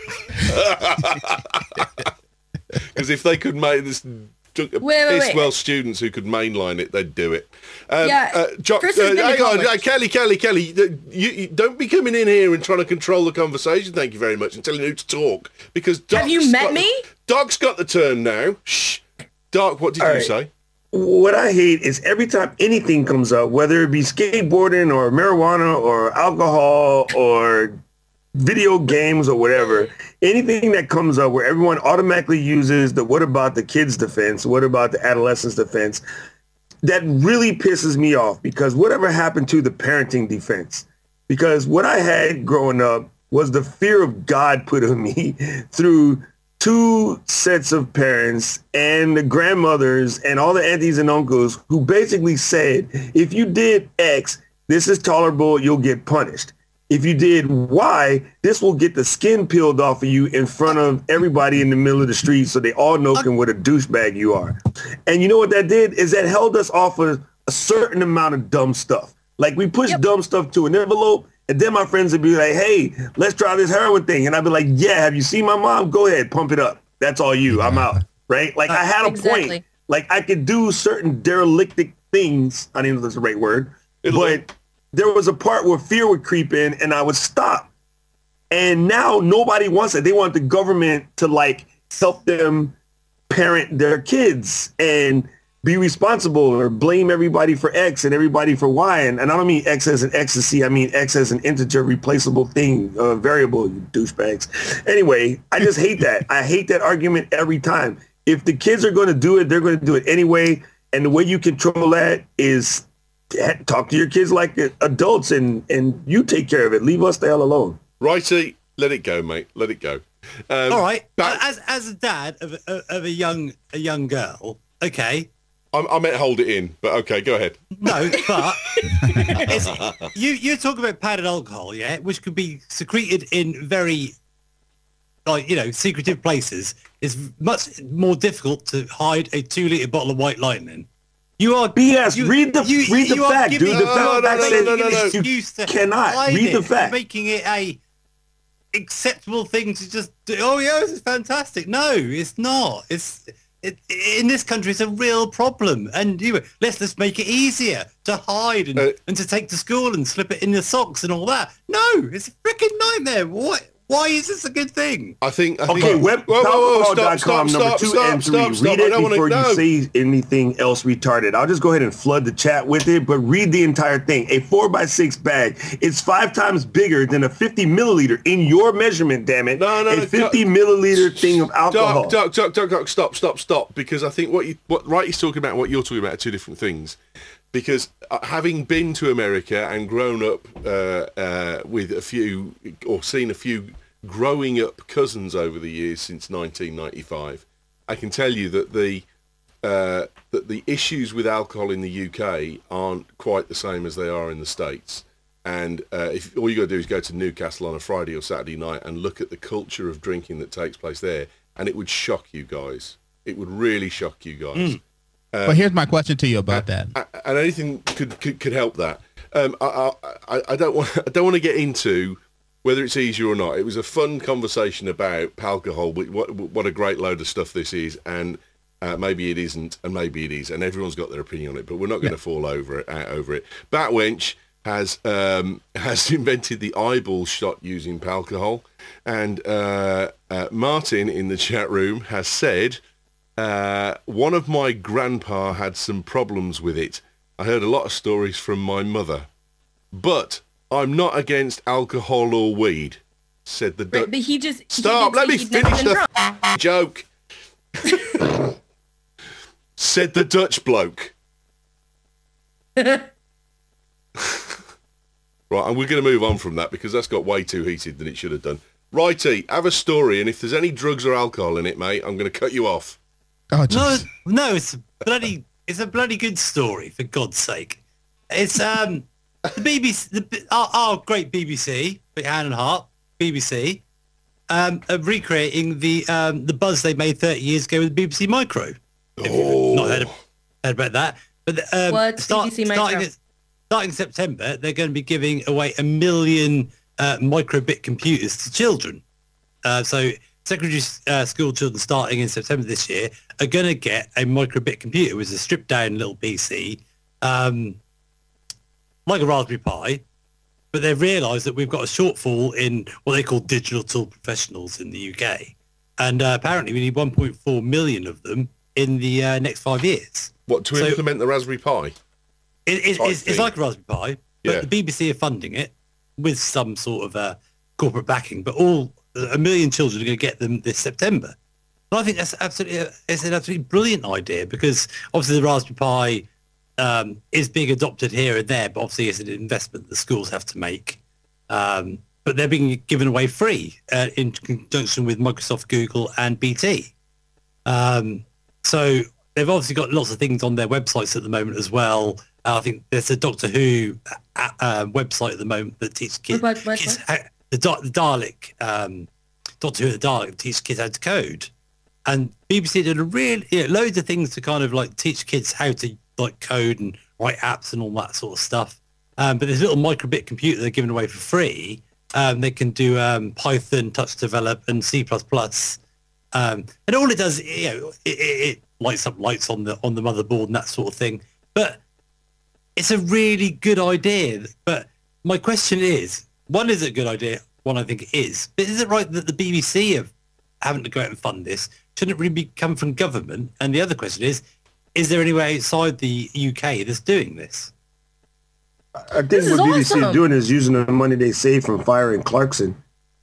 Because if they could make this took Wait, wait, piss wait. well students who could mainline it, they'd do it. Um, Yeah, uh, Jo- Chris has uh, been to hang on, college. uh, Kelly, Kelly, Kelly, uh, you, you don't be coming in here and trying to control the conversation. Thank you very much, and telling who to talk. Because Doc's you met got me? The, Doc's got the turn now. Shh, Doc, what did All you right. say? What I hate is every time anything comes up, whether it be skateboarding or marijuana or alcohol or video games or whatever, anything that comes up where everyone automatically uses the what about the kids defense, what about the adolescents defense, that really pisses me off because whatever happened to the parenting defense? Because what I had growing up was the fear of God put on me through two sets of parents and the grandmothers and all the aunties and uncles who basically said, if you did X, this is tolerable, you'll get punished. If you did Y, this will get the skin peeled off of you in front of everybody in the middle of the street so they all know what a douchebag you are. And you know what that did is that held us off of a certain amount of dumb stuff. Like we push yep. dumb stuff to an envelope, and then my friends would be like, hey, let's try this heroin thing. And I'd be like, yeah, have you seen my mom? Go ahead, pump it up. That's all you. I'm out. Right? Like I had a exactly. point. Like I could do certain derelictic things. I don't know if that's the right word. It'll but there was a part where fear would creep in and I would stop. And now nobody wants it. They want the government to like help them parent their kids and be responsible or blame everybody for X and everybody for Y. And, and I don't mean X as an ecstasy. I mean X as an integer replaceable thing, uh, variable, you douchebags. Anyway, I just hate that. I hate that argument every time. If the kids are going to do it, they're going to do it anyway. And the way you control that is talk to your kids like adults and, and you take care of it. Leave us the hell alone. Righty, let it go, mate. Let it go. Um, All right. Back- as as a dad of a, of a young a young girl, okay. I, I meant hold it in, but okay, go ahead. No, but it's, you you're talking about powdered alcohol, yeah, which could be secreted in very, like you know, secretive places. It's much more difficult to hide a two liter bottle of White Lightning. You are B S. You, read the you, read the you fact, giving, dude. The no, fact no, said no, no, no, no. you cannot read the fact. You're making it a acceptable thing to just do. Oh yeah, this is fantastic. No, it's not. It's it, in this country, it's a real problem. And you let's just make it easier to hide and, uh, and to take to school and slip it in your socks and all that. No, it's a freaking nightmare. What? Why is this a good thing? I think. I okay, think, web whoa, whoa, whoa, stop, stop, number stop, two stop, and three. stop, stop. Read it before wanna, you no. say anything else retarded. I'll just go ahead and flood the chat with it, but read the entire thing. A four by six bag is five times bigger than a fifty milliliter in your measurement. Damn it! No, no, a fifty duck, milliliter thing of alcohol. Duck, duck, duck, duck, stop, stop, stop. Because I think what you, what right is talking about, and what you're talking about, are two different things. Because uh, having been to America and grown up uh, uh, with a few, or seen a few growing up cousins over the years since nineteen ninety-five, I can tell you that the uh, that the issues with alcohol in the U K aren't quite the same as they are in the States. And uh, if all you got to do is go to Newcastle on a Friday or Saturday night and look at the culture of drinking that takes place there, and it would shock you guys. It would really shock you guys. Mm. Uh, but here's my question to you about and, that. And anything could could, could help that. Um, I, I I don't want I don't want to get into whether it's easier or not. It was a fun conversation about alcohol. What what a great load of stuff this is, and uh, maybe it isn't, and maybe it is, and everyone's got their opinion on it. But we're not going to yeah. fall over it. Out over it. Batwench has um, has invented the eyeball shot using alcohol, and uh, uh, Martin in the chat room has said uh, one of my grandpa had some problems with it. I heard a lot of stories from my mother, but I'm not against alcohol or weed, said the Dutch. Right, but he just stop. He let me finish the f- joke. Said the Dutch bloke. Right, and we're going to move on from that because that's got way too heated than it should have done. Righty, have a story, and if there's any drugs or alcohol in it, mate, I'm going to cut you off. Oh, no, no, it's a bloody, it's a bloody good story, for God's sake. It's um. The B B C, the, our, our great B B C, hand and heart, B B C, um, are recreating the um, the buzz they made thirty years ago with the B B C Micro. If oh. you've not heard, of, heard about that. But um, What's start, B B C Micro? Starting, starting September, they're going to be giving away a million uh, microbit computers to children. Uh, so secondary uh, school children starting in September this year are going to get a microbit computer, which is a stripped down little P C. Um, like a Raspberry Pi, but they've realised that we've got a shortfall in what they call digital tool professionals in the U K. And uh, apparently we need one point four million of them in the uh, next five years. What, to so implement the Raspberry Pi? It, it, it's, it's like a Raspberry Pi, but yeah. the B B C are funding it with some sort of uh, corporate backing, but all a million children are going to get them this September. And I think that's absolutely, it's an absolutely brilliant idea because obviously the Raspberry Pi Um, is being adopted here and there, but obviously it's an investment the schools have to make. Um, but they're being given away free uh, in conjunction with Microsoft, Google, and B T. Um, so they've obviously got lots of things on their websites at the moment as well. Uh, I think there's a Doctor Who uh, uh, website at the moment that teaches kids, What- what- kids what? how, the, Da- the Dalek, um, Doctor Who the Dalek teaches kids how to code. And B B C did a really, you know, loads of things to kind of like teach kids how to like code and write apps and all that sort of stuff. Um, but this little microbit computer they're giving away for free. Um, they can do um, Python, Touch Develop, and C plus plus. Um, and all it does, you know, it, it, it lights up lights on the on the motherboard and that sort of thing. But it's a really good idea. But my question is, one, is it a good idea? One, I think it is. But is it right that the B B C have having to go out and fund this? Shouldn't it really be come from government? And the other question is, is there anywhere outside the U K that's doing this? I think This is what B B C is awesome. doing is using the money they save from firing Clarkson.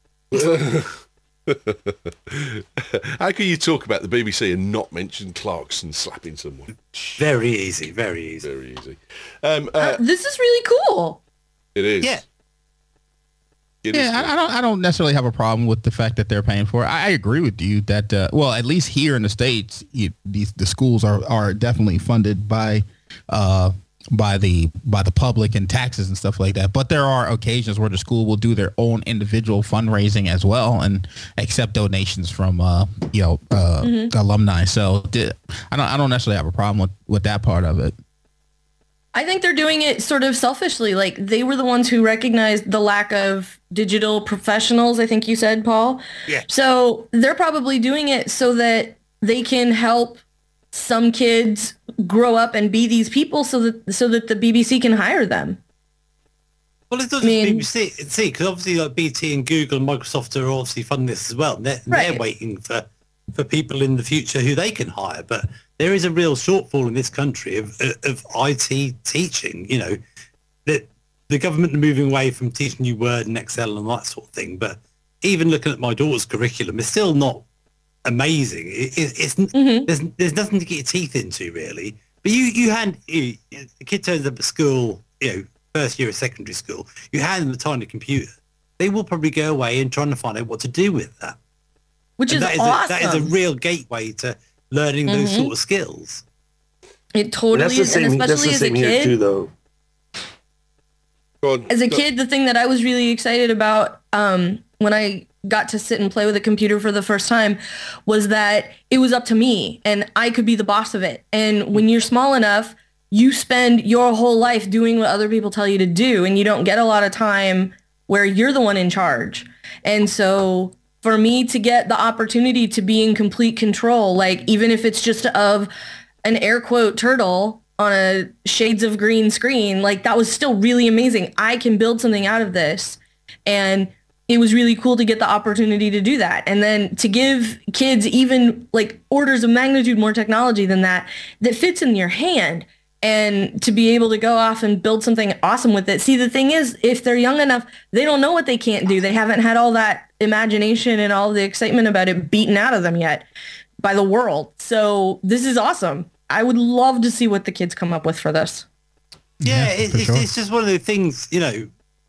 How can you talk about the B B C and not mention Clarkson slapping someone? Very easy, very easy. Very easy. Um, Uh, uh, this is really cool. it is. Yeah. It is Yeah, good. I, I don't. I don't necessarily have a problem with the fact that they're paying for it. I, I agree with you that, uh, well, at least here in the states, you, these the schools are are definitely funded by, uh, by the by the public and taxes and stuff like that. But there are occasions where the school will do their own individual fundraising as well and accept donations from, uh, you know, uh, Mm-hmm. alumni. So di- I don't. I don't necessarily have a problem with with that part of it. I think they're doing it sort of selfishly. Like they were the ones who recognized the lack of digital professionals, I think you said, Paul. Yeah. So they're probably doing it so that they can help some kids grow up and be these people so that so that the B B C can hire them. Well, it's not I just mean- B B C, see, because obviously like B T and Google and Microsoft are obviously funding this as well. And they're, they're Right. waiting for, for people in the future who they can hire. But there is a real shortfall in this country of, of I T teaching, you know, that the government are moving away from teaching you Word and Excel and that sort of thing. But even looking at my daughter's curriculum, it's still not amazing. It, it, it's Mhm. there's there's nothing to get your teeth into really. But you you hand you, the kid turns up at school, you know, first year of secondary school. You hand them a tiny computer. They will probably go away and trying to find out what to do with that. Which And is that is awesome. a, that is a real gateway to learning those Mhm. sort of skills. It And totally that's the is, and same. That's especially the as a same here kid. too, though. Go on. As a Go- kid, the thing that I was really excited about um, when I got to sit and play with a computer for the first time was that it was up to me and I could be the boss of it. And when you're small enough, you spend your whole life doing what other people tell you to do, and you don't get a lot of time where you're the one in charge. And so for me to get the opportunity to be in complete control, like even if it's just of an air quote turtle on a shades of green screen, like that was still really amazing. I can build something out of this. And it was really cool to get the opportunity to do that. And then to give kids even like orders of magnitude more technology than that, that fits in your hand, and to be able to go off and build something awesome with it. See, the thing is, if they're young enough, they don't know what they can't do. They haven't had all that imagination and all the excitement about it beaten out of them yet by the world. So this is awesome. I would love to see what the kids come up with for this. Yeah, Yeah, it, for it's, sure. it's just one of the things, you know,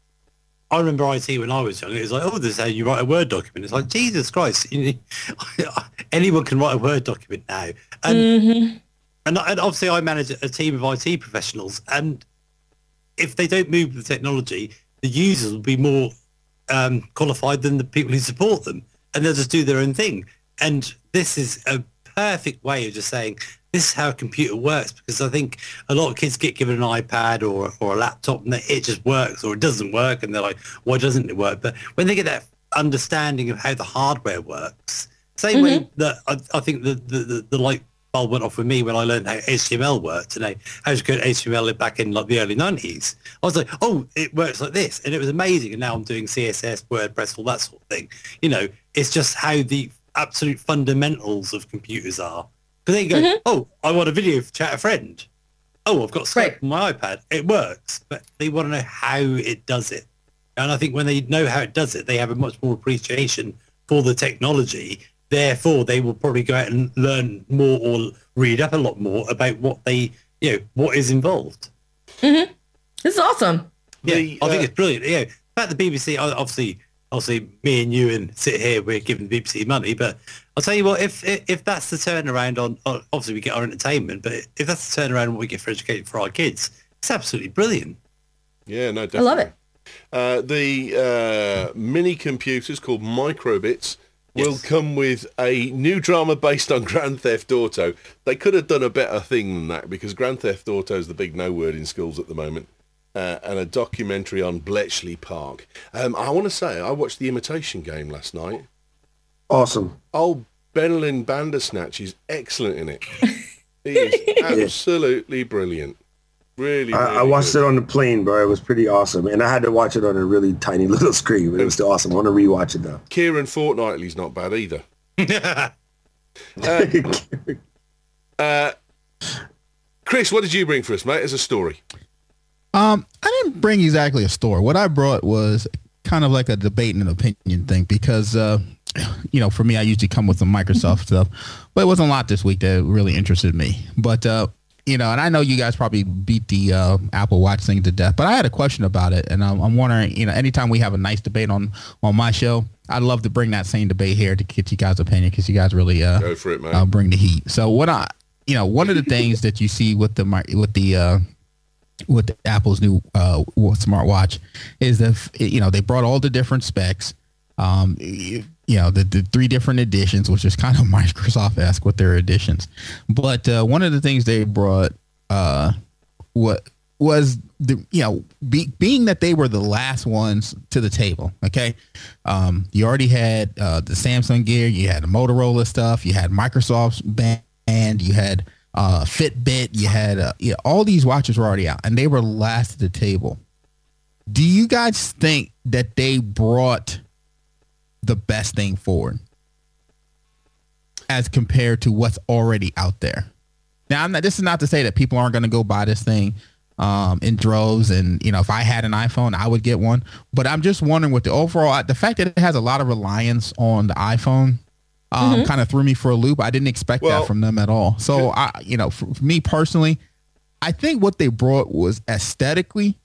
I remember I T when I was young. It was like, oh, this is how you write a Word document. It's like, Jesus Christ, you know, anyone can write a Word document now. And, Mm-hmm. and, and obviously I manage a team of I T professionals. And if they don't move with the technology, the users will be more um, qualified than the people who support them. And they'll just do their own thing. And this is a perfect way of just saying, this is how a computer works, because I think a lot of kids get given an iPad or or a laptop and it just works, or it doesn't work, and they're like, why doesn't it work? But when they get that understanding of how the hardware works, same way that I, I think the, the, the, the light bulb went off with me when I learned how H T M L worked, and I, how to code H T M L back in like the early nineties. I was like, oh, it works like this, and it was amazing. And now I'm doing C S S, WordPress, all that sort of thing. You know, it's just how the absolute fundamentals of computers are. Because they go, Mm-hmm. oh, I want a video for chat a friend. Oh, I've got Skype Right. on my iPad. It works, but they want to know how it does it. And I think when they know how it does it, they have a much more appreciation for the technology. Therefore, they will probably go out and learn more or read up a lot more about what they, you know, what is involved. This is awesome. Yeah, The, I think uh, it's brilliant. Yeah, in fact, the B B C, obviously, obviously, me and you and sit here, we're giving the B B C money, but I'll tell you what, if if, if that's the turnaround on, on, obviously we get our entertainment, but if that's the turnaround on what we get for education for our kids, It's absolutely brilliant. Yeah, no, I definitely. love it. Uh, the uh, mini computers called Microbits will Yes. come with a new drama based on Grand Theft Auto. They could have done a better thing than that because Grand Theft Auto is the big no word in schools at the moment. Uh, and a documentary on Bletchley Park. Um, I want to say I watched The Imitation Game last night. Awesome. Oh, Benelin Bandersnatch is excellent in it. He is absolutely brilliant. Really, really I, I watched good. it on the plane, bro. It was pretty awesome. And I had to watch it on a really tiny little screen, but it was still awesome. I want to rewatch it, though. Kieran Fortnightly's not bad either. Uh, Chris, what did you bring for us, mate, as a story? Um, I didn't bring exactly a story. What I brought was kind of like a debate and an opinion thing because, uh, you know, for me, I usually come with some Microsoft stuff, but it wasn't a lot this week that really interested me. But, uh, you know, and I know you guys probably beat the uh, Apple Watch thing to death, but I had a question about it. And I'm, I'm wondering, you know, anytime we have a nice debate on, on my show, I'd love to bring that same debate here to get you guys' opinion because you guys really uh, Go for it, mate. uh, bring the heat. So what I, you know, one of the things that you see with the mi- with the uh, with the Apple's new uh, smartwatch is that, you know, they brought all the different specs, um, you, you know, the, the three different editions, which is kind of Microsoft-esque with their editions. But uh, one of the things they brought uh, what was the, you know, be, being that they were the last ones to the table. OK, um, you already had uh, the Samsung Gear, you had the Motorola stuff, you had Microsoft's band, you had uh, Fitbit, you had uh, yeah, all these watches were already out and they were last at the table. Do you guys think that they brought the best thing forward as compared to what's already out there? Now, I'm not, this is not to say that people aren't going to go buy this thing um, in droves. And, you know, if I had an iPhone, I would get one. But I'm just wondering with the overall, the fact that it has a lot of reliance on the iPhone um, mm-hmm. kind of threw me for a loop. I didn't expect well, that from them at all. So, I, you know, for, for me personally, I think what they brought was aesthetically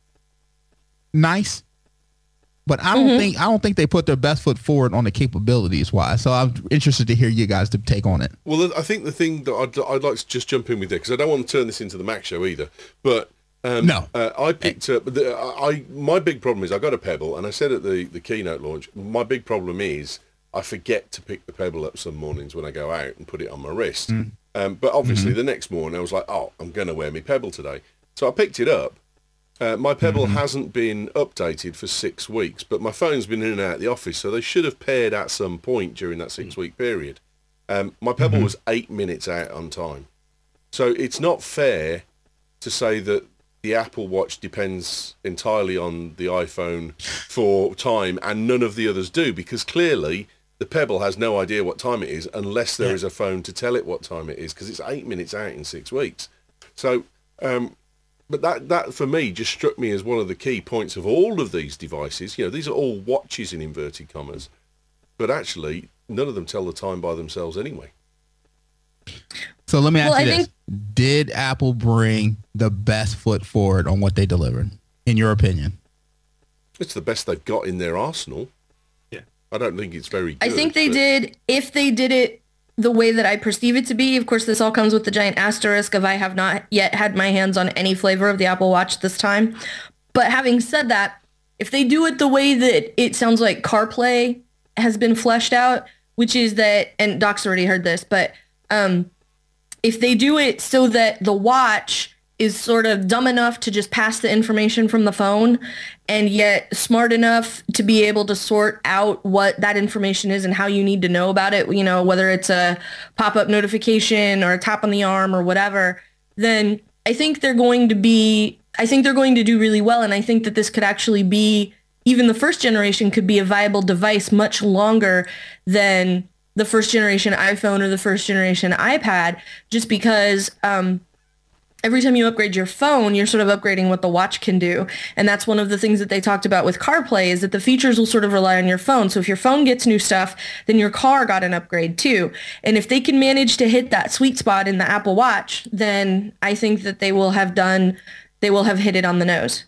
nice. But I don't mm-hmm. think I don't think they put their best foot forward on the capabilities wise. So I'm interested to hear you guys to take on it. Well, I think the thing that I'd, I'd like to just jump in with there, because I don't want to turn this into the Mac show either. But um, no, uh, I picked up. The, I my big problem is I got a Pebble, and I said at the the keynote launch, my big problem is I forget to pick the Pebble up some mornings when I go out and put it on my wrist. Mm. Um, but obviously, mm-hmm. the next morning I was like, oh, I'm going to wear my Pebble today, so I picked it up. Uh, my Pebble mm-hmm. hasn't been updated for six weeks, but my phone's been in and out of the office, so they should have paired at some point during that six-week period. Um, my Pebble mm-hmm. was eight minutes out on time. So it's not fair to say that the Apple Watch depends entirely on the iPhone for time and none of the others do, because clearly the Pebble has no idea what time it is unless there yeah. is a phone to tell it what time it is, because it's eight minutes out in six weeks. So... Um, But that, that, for me, just struck me as one of the key points of all of these devices. You know, these are all watches in inverted commas, but actually, none of them tell the time by themselves anyway. So let me ask well, you I this. think- Did Apple bring the best foot forward on what they delivered, in your opinion? It's the best they've got in their arsenal. Yeah. I don't think it's very good. I think they but... did, if they did it the way that I perceive it to be. Of course, this all comes with the giant asterisk of I have not yet had my hands on any flavor of the Apple Watch this time. But having said that, if they do it the way that it sounds like CarPlay has been fleshed out, which is that, and Doc's already heard this, but um, if they do it so that the watch is sort of dumb enough to just pass the information from the phone and yet smart enough to be able to sort out what that information is and how you need to know about it, you know, whether it's a pop-up notification or a tap on the arm or whatever, then I think they're going to be, I think they're going to do really well. And I think that this could actually be, even the first generation could be a viable device much longer than the first generation iPhone or the first generation iPad, just because, um, every time you upgrade your phone, you're sort of upgrading what the watch can do. And that's one of the things that they talked about with CarPlay is that the features will sort of rely on your phone. So if your phone gets new stuff, then your car got an upgrade too. And if they can manage to hit that sweet spot in the Apple Watch, then I think that they will have done, they will have hit it on the nose.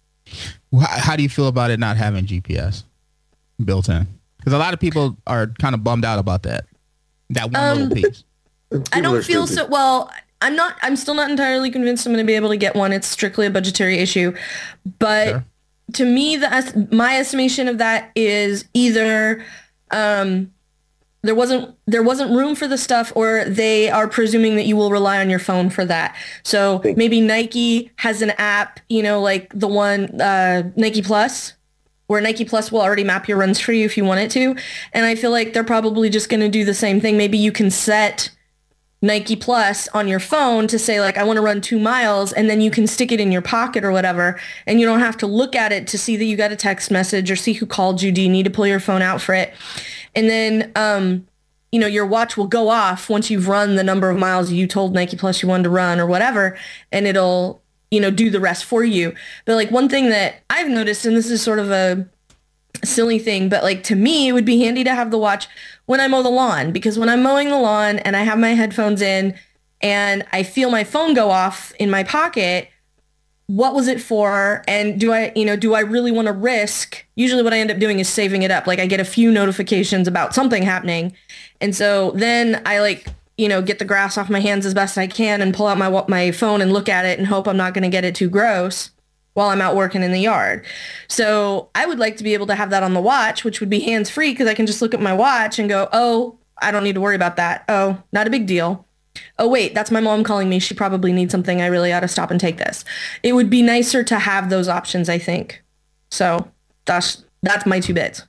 How do you feel about it not having G P S built in? Because a lot of people are kind of bummed out about that. That one um, little piece. I don't feel so, well... I'm not, I'm still not entirely convinced I'm going to be able to get one. It's strictly a budgetary issue. But sure. to me, the my estimation of that is either um, there wasn't there wasn't room for the stuff, or they are presuming that you will rely on your phone for that. So maybe Nike has an app, you know, like the one uh, Nike Plus, where Nike Plus will already map your runs for you if you want it to. And I feel like they're probably just going to do the same thing. Maybe you can set Nike Plus on your phone to say, like, I want to run two miles, and then you can stick it in your pocket or whatever, and you don't have to look at it to see that you got a text message or see who called you. Do you need to pull your phone out for it? And then, um, you know, your watch will go off once you've run the number of miles you told Nike Plus you wanted to run or whatever, and it'll, you know, do the rest for you. But like one thing that I've noticed, and this is sort of a silly thing, but like to me, it would be handy to have the watch when I mow the lawn, because when I'm mowing the lawn and I have my headphones in and I feel my phone go off in my pocket, what was it for? And do I, you know, do I really want to risk? Usually what I end up doing is saving it up. Like I get a few notifications about something happening. And so then I like, you know, get the grass off my hands as best I can and pull out my my phone and look at it and hope I'm not going to get it too gross while I'm out working in the yard. So I would like to be able to have that on the watch, which would be hands-free, because I can just look at my watch and go, oh, I don't need to worry about that. Oh, not a big deal. Oh, wait, that's my mom calling me. She probably needs something. I really ought to stop and take this. It would be nicer to have those options, I think. So that's, that's my two bits.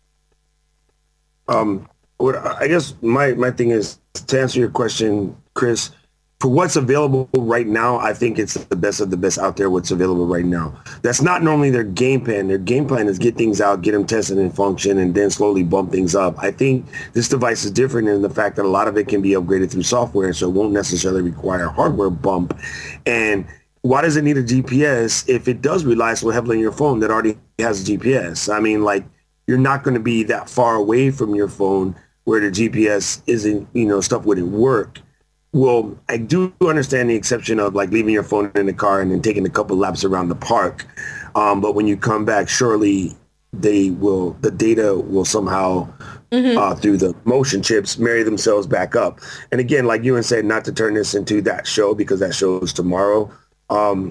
Um, what I guess my, my thing is, to answer your question, Chris, for what's available right now, I think it's the best of the best out there, what's available right now. That's not normally their game plan. Their game plan is get things out, get them tested and function, and then slowly bump things up. I think this device is different in the fact that a lot of it can be upgraded through software, so it won't necessarily require a hardware bump. And why does it need a G P S if it does rely so heavily on your phone that already has a G P S? I mean, like, you're not going to be that far away from your phone where the G P S isn't, you know, stuff wouldn't work. Well, I do understand the exception of like leaving your phone in the car and then taking a couple laps around the park. Um, but when you come back, surely they will, the data will somehow, mm-hmm. uh, through the motion chips, marry themselves back up. And again, like Ewan said, not to turn this into that show, because that show is tomorrow. Um,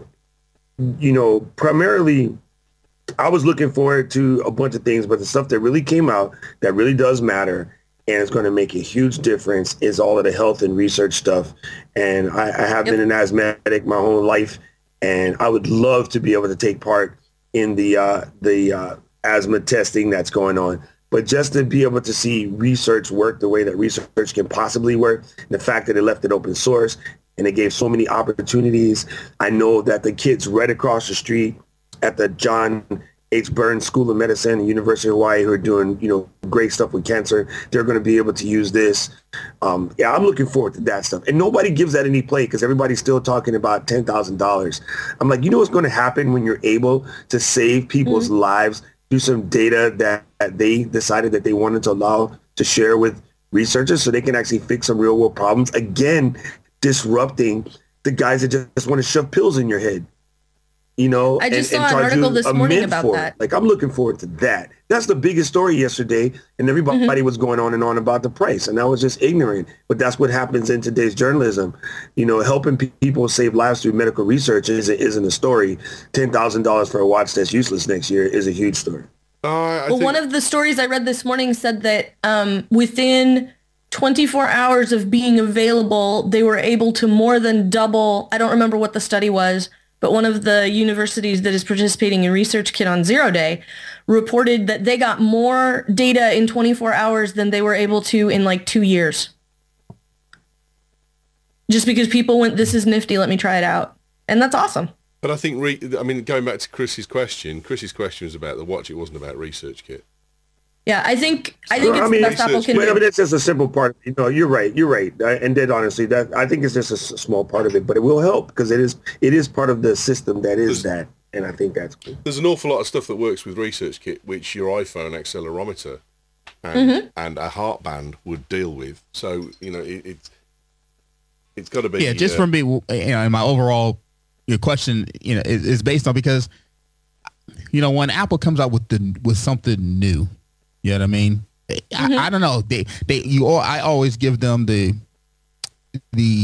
you know, primarily, I was looking forward to a bunch of things, but the stuff that really came out that really does matter and it's going to make a huge difference is all of the health and research stuff. And I, I have yep. been an asthmatic my whole life, and I would love to be able to take part in the uh, the uh, asthma testing that's going on. But just to be able to see research work the way that research can possibly work, the fact that it left it open source and it gave so many opportunities. I know that the kids right across the street at the John H. Burns School of Medicine and University of Hawaii who are doing, you know, great stuff with cancer, they're going to be able to use this. Um, yeah, I'm looking forward to that stuff. And nobody gives that any play because everybody's still talking about ten thousand dollars. I'm like, you know what's going to happen when you're able to save people's mm-hmm. lives through some data that, that they decided that they wanted to allow to share with researchers so they can actually fix some real world problems? Again, disrupting the guys that just want to shove pills in your head. You know, I just and, saw and an article this morning for about it. that. Like, I'm looking forward to that. That's the biggest story yesterday, and everybody mm-hmm. was going on and on about the price, and I was just ignorant. But that's what happens in today's journalism. You know, helping pe- people save lives through medical research isn't, isn't a story. ten thousand dollars for a watch that's useless next year is a huge story. Uh, I well, think- one of the stories I read this morning said that um, within twenty-four hours of being available, they were able to more than double. I don't remember what the study was, but one of the universities that is participating in Research Kit on Zero Day reported that they got more data in twenty-four hours than they were able to in like two years. Just because people went, this is nifty, let me try it out. And that's awesome. But I think, re- I mean, going back to Chris's question, Chris's question was about the watch. It wasn't about Research Kit. Yeah, I think I think well, it's I mean, the best Apple can but, do. I mean, it's just a simple part. You know, you're right. You're right. Uh, and dead honestly, that I think it's just a s- small part of it, but it will help because it is it is part of the system that is there's, that, and I think that's cool. There's an awful lot of stuff that works with Research Kit, which your iPhone accelerometer and mm-hmm. and a heart band would deal with. So you know, it, it's it's got to be. Yeah, just uh, from me, you know, in my overall your question, you know, is, is based on because you know when Apple comes out with the with something new, you know what I mean. Mm-hmm. I, I don't know. They, they, you all, I always give them the, the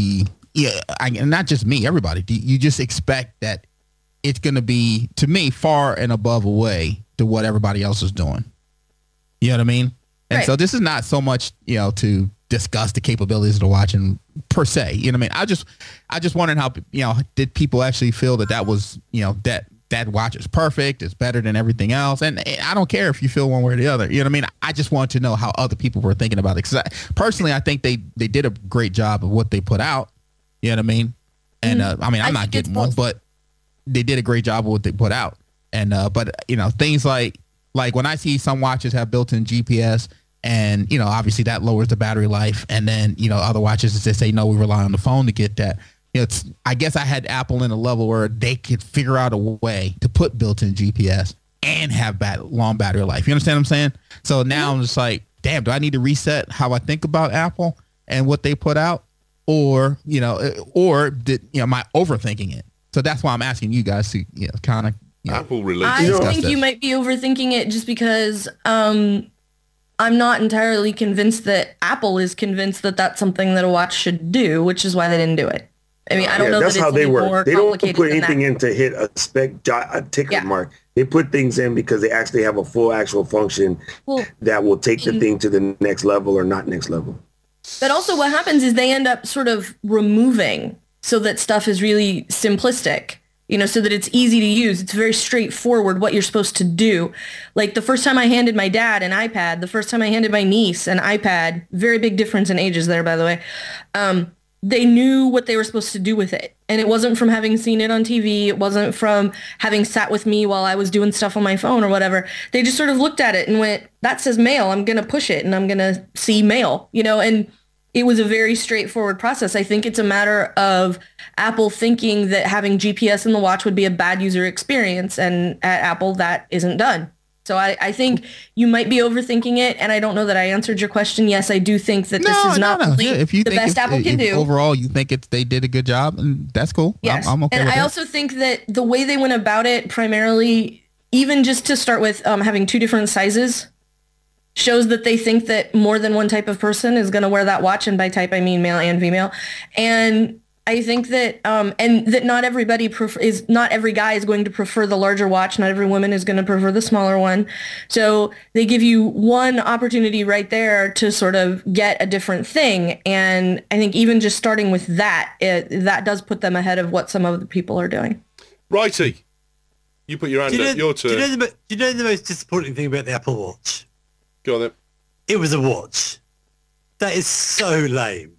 yeah, I, and not just me, everybody. You just expect that it's going to be, to me, far and above away to what everybody else is doing. You know what I mean? And right. so this is not so much, you know, to discuss the capabilities of the watching per se. You know what I mean? I just, I just wondered how, you know, did people actually feel that that was, you know, that that watch is perfect, it's better than everything else. And I don't care if you feel one way or the other. You know what I mean? I just want to know how other people were thinking about it. Because I, personally, I think they, they did a great job of what they put out. You know what I mean? And uh, I mean, I'm I not getting one, but they did a great job of what they put out. And uh, but you know, things like like when I see some watches have built-in G P S, and you know, obviously that lowers the battery life. And then you know, other watches just say no, we rely on the phone to get that. You know, it's, I guess I had Apple in a level where they could figure out a way to put built-in G P S and have bat- long battery life. You understand what I'm saying? So now mm-hmm. I'm just like, damn, do I need to reset how I think about Apple and what they put out? Or, you know, or did, you know, am I overthinking it? So that's why I'm asking you guys to, you know, kind of, you know, Apple release. I think this. You might be overthinking it just because um, I'm not entirely convinced that Apple is convinced that that's something that a watch should do, which is why they didn't do it. I mean, I don't yeah, know that's that it's how they any work. more They don't complicated put than anything that. in to hit a spec a ticker Yeah. mark. They put things in because they actually have a full actual function Well, that will take the in- thing to the next level or not next level. But also what happens is they end up sort of removing so that stuff is really simplistic, you know, so that it's easy to use. It's very straightforward what you're supposed to do. Like the first time I handed my dad an iPad, the first time I handed my niece an iPad, very big difference in ages there, by the way. Um, they knew what they were supposed to do with it. And it wasn't from having seen it on T V. It wasn't from having sat with me while I was doing stuff on my phone or whatever. They just sort of looked at it and went, that says mail. I'm going to push it and I'm going to see mail, you know, and it was a very straightforward process. I think it's a matter of Apple thinking that having G P S in the watch would be a bad user experience. And at Apple, that isn't done. So I, I think you might be overthinking it, and I don't know that I answered your question. Yes, I do think that this no, is not no, no. really Yeah, if you the think best it's- Apple can if do. Overall, you think it's they did a good job, and that's cool. Yes, I'm, I'm okay and with I that. also think that the way they went about it, primarily, even just to start with, um, having two different sizes, shows that they think that more than one type of person is going to wear that watch, and by type I mean male and female. And I think that, um, and that not everybody prefer, is not every guy is going to prefer the larger watch. Not every woman is going to prefer the smaller one. So they give you one opportunity right there to sort of get a different thing. And I think even just starting with that, it, that does put them ahead of what some of the people are doing. Righty. You put your hand Do you, know, up. Your do, turn. you know the, mo- do you know the most disappointing thing about the Apple Watch? Go on then. It was a watch. That is so lame.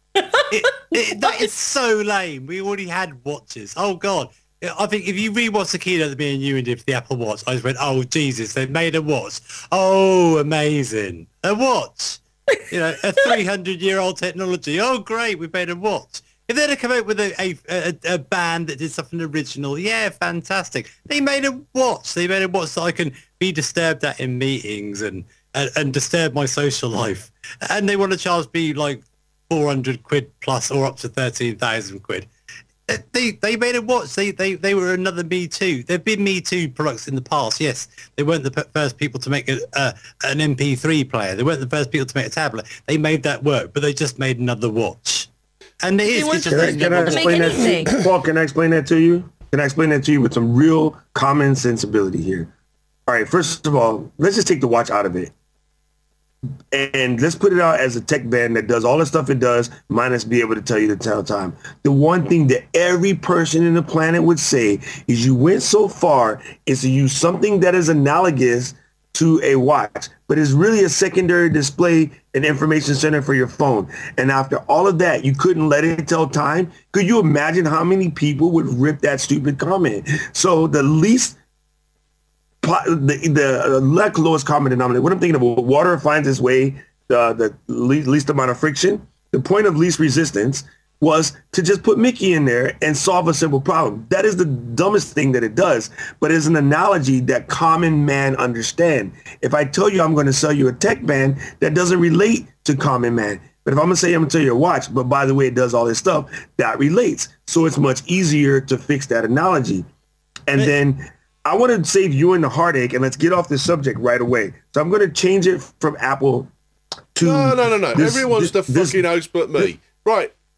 it, it, that is so lame. We already had watches. Oh God. I think if you rewatch the keynote that me and you did for the Apple Watch, I just went, oh Jesus, they've made a watch. Oh, amazing. A watch. You know, a three hundred year old technology. Oh great, we've made a watch. If they'd have come out with a, a, a, a band that did something original, yeah, fantastic. They made a watch. They made a watch that I can be disturbed at in meetings and, and, and disturb my social life. And they want to charge me like four hundred quid plus or up to thirteen thousand quid. They they made a watch. They, they they were another Me Too. There've been Me Too products in the past. Yes, they weren't the p- first people to make a, a an M P three player. They weren't the first people to make a tablet. They made that work, but they just made another watch. And it is. weren't It's just the Can I, they can I never- explain that to you? anything. Paul, can I explain that to you? Can I explain that to you with some real common sensibility here? All right, first of all, let's just take the watch out of it. And let's put it out as a tech band that does all the stuff it does, minus be able to tell you the tell time. The one thing that every person in the planet would say is you went so far is to use something that is analogous to a watch, but is really a secondary display and information center for your phone. And after all of that, you couldn't let it tell time. Could you imagine how many people would rip that stupid comment? So the least the the uh, lowest common denominator. What I'm thinking of, water finds its way, uh, the least, least amount of friction. The point of least resistance was to just put Mickey in there and solve a simple problem. That is the dumbest thing that it does, but it's an analogy that common man understand. If I tell you I'm going to sell you a tech band, that doesn't relate to common man. But if I'm going to say I'm going to tell you a watch, but by the way, it does all this stuff, that relates. So it's much easier to fix that analogy. And then I want to save you and the heartache, and let's get off this subject right away. So I'm going to change it from Apple to... No, no, no, no. this- Everyone's this- the this- fucking host but me. Right.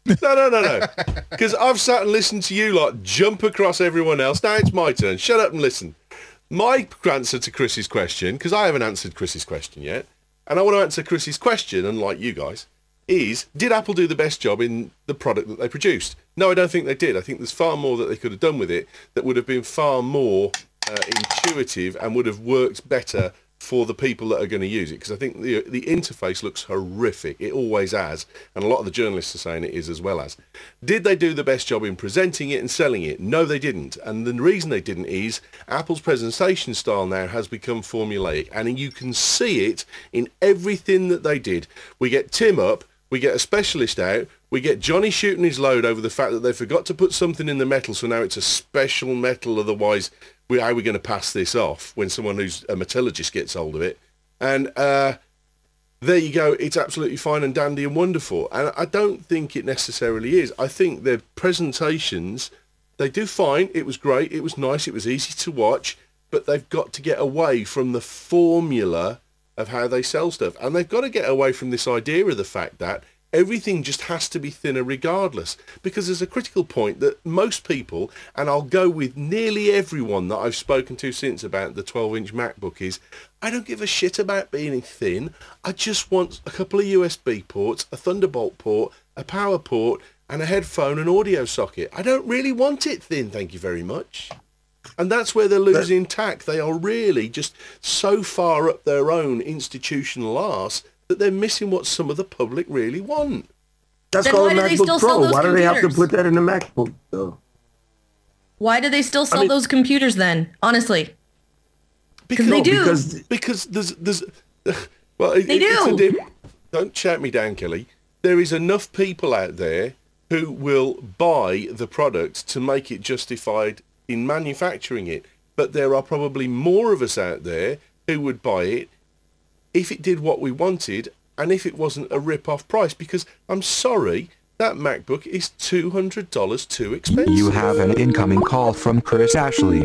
No, no, no, no. Because I've sat and listened to you lot jump across everyone else. Now it's my turn. Shut up and listen. My answer to Chris's question, because I haven't answered Chris's question yet, and I want to answer Chris's question, unlike you guys, is, did Apple do the best job in the product that they produced? No, I don't think they did. I think there's far more that they could have done with it that would have been far more uh, intuitive and would have worked better for the people that are going to use it, because I think the the interface looks horrific. It always has, and a lot of the journalists are saying it is as well as. Did they do the best job in presenting it and selling it? No, they didn't. And the reason they didn't is Apple's presentation style now has become formulaic, and you can see it in everything that they did. We get Tim up, we get a specialist out, we get Johnny shooting his load over the fact that they forgot to put something in the metal, so now it's a special metal, otherwise we, how are we going to pass this off when someone who's a metallurgist gets hold of it? And uh, there you go, it's absolutely fine and dandy and wonderful. And I don't think it necessarily is. I think their presentations, they do fine, it was great, it was nice, it was easy to watch, but they've got to get away from the formula of how they sell stuff. And they've got to get away from this idea of the fact that everything just has to be thinner regardless, because there's a critical point that most people, and I'll go with nearly everyone that I've spoken to since about the twelve inch MacBook, is I don't give a shit about being thin. I just want a couple of U S B ports, a Thunderbolt port, a power port, and a headphone and audio socket. I don't really want it thin, thank you very much. And that's where they're losing tack. They are really just so far up their own institutional arse that they're missing what some of the public really want. That's Then called a why do they still MacBook sell Pro. those Why do they have to computers? put that in the MacBook, though? Why do they still sell mean- those computers then? Honestly. Because they No, do. because Because there's there's well, it, They it- it's a do. dip. Don't shout me down, Kelly. There is enough people out there who will buy the product to make it justified in manufacturing it, but there are probably more of us out there who would buy it if it did what we wanted and if it wasn't a rip-off price, because I'm sorry, that MacBook is two hundred dollars too expensive. You have an incoming call from Chris Ashley.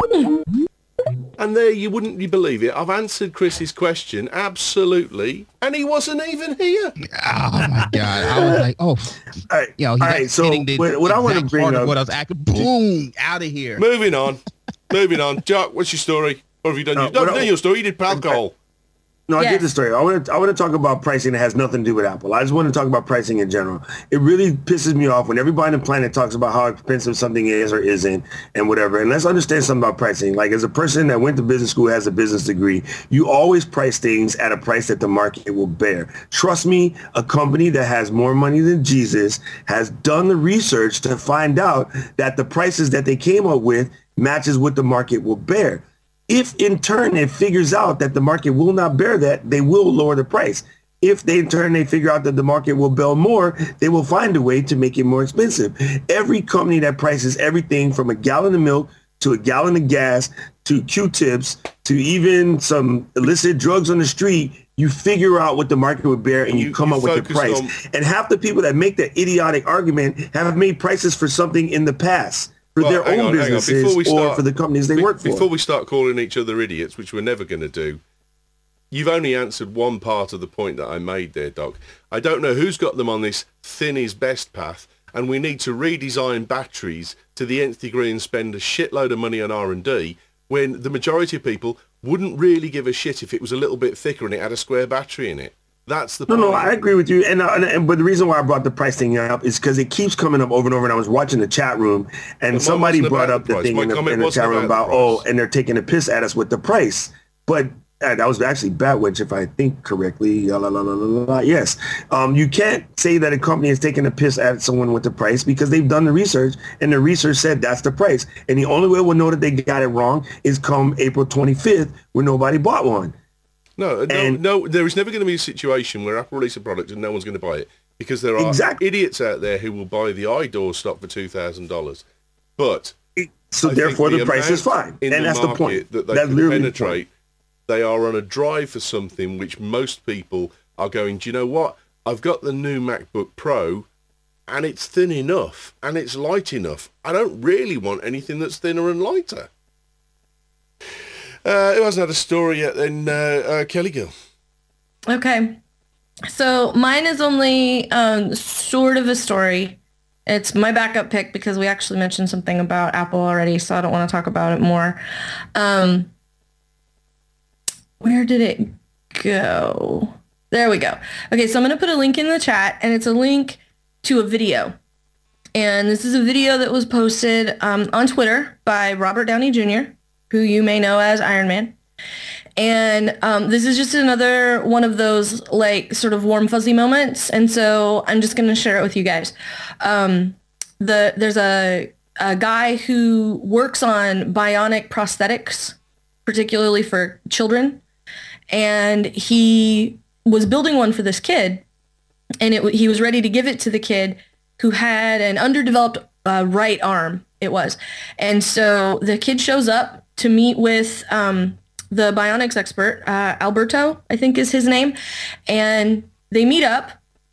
And there, you wouldn't you believe it, I've answered Chris's question, absolutely, and he wasn't even here. Oh my god! I was like, oh, all right, you know, all he right. So hitting the what, what I want to exact bring part of up, what I was acting. Boom! Out of here. Moving on. Moving on. Jack, what's your story? What have you done? Uh, You've done what I- your story. You did alcohol. No, I Yes. did the story. I want to I want to talk about pricing that has nothing to do with Apple. I just want to talk about pricing in general. It really pisses me off when everybody on the planet talks about how expensive something is or isn't and whatever. And let's understand something about pricing. Like, as a person that went to business school, has a business degree, you always price things at a price that the market will bear. Trust me, a company that has more money than Jesus has done the research to find out that the prices that they came up with matches what the market will bear. If in turn it figures out that the market will not bear that, they will lower the price. If they in turn they figure out that the market will bear more, they will find a way to make it more expensive. Every company that prices everything from a gallon of milk to a gallon of gas to Q-tips to even some illicit drugs on the street, you figure out what the market would bear and you, You- come you up with the focus price. on- And half the people that make that idiotic argument have made prices for something in the past for Well, their hang own on, hang on. businesses Before we or start- for the companies they Be- work for. Before we start calling each other idiots, which we're never going to do, you've only answered one part of the point that I made there, Doc. I don't know who's got them on this thin is best path, and we need to redesign batteries to the nth degree and spend a shitload of money on R and D when the majority of people wouldn't really give a shit if it was a little bit thicker and it had a square battery in it. That's the No, point. no, I agree with you. And, uh, and, and but the reason why I brought the price thing up is because it keeps coming up over and over. And I was watching the chat room, and mine somebody wasn't brought about up the the price. thing My in the, comment in the wasn't chat room about about, the oh, price. and they're taking a piss at us with the price. But uh, that was actually Batwitch, if I think correctly. La, la, la, la, la, la. Yes. Um, you can't say that a company is taking a piss at someone with the price because they've done the research, and the research said that's the price. And the only way we'll know that they got it wrong is come April twenty-fifth when nobody bought one. No, no, And- no. There is never going to be a situation where Apple release a product and no one's going to buy it because there are Exactly. idiots out there who will buy the iDoor stock for two thousand dollars. But So I therefore, think the price is amount fine, in and the that's the market point. that they That's can literally the penetrate. They are on a drive for something which most people are going, do you know what? I've got the new MacBook Pro, and it's thin enough, and it's light enough. I don't really want anything that's thinner and lighter. Uh, who hasn't had a story yet then? Uh, uh, Kelly Gill. Okay. So mine is only um, sort of a story. It's my backup pick because we actually mentioned something about Apple already, so I don't want to talk about it more. Um, where did it go? There we go. Okay, so I'm going to put a link in the chat, and it's a link to a video. And this is a video that was posted um, on Twitter by Robert Downey Junior, who you may know as Iron Man. And um, this is just another one of those like sort of warm fuzzy moments. And so I'm just going to share it with you guys. Um, the there's a, a guy who works on bionic prosthetics, particularly for children. And he was building one for this kid. And it, he was ready to give it to the kid who had an underdeveloped uh, right arm, it was. And so the kid shows up to meet with... Um, the bionics expert, uh, Alberto, I think is his name. And they meet up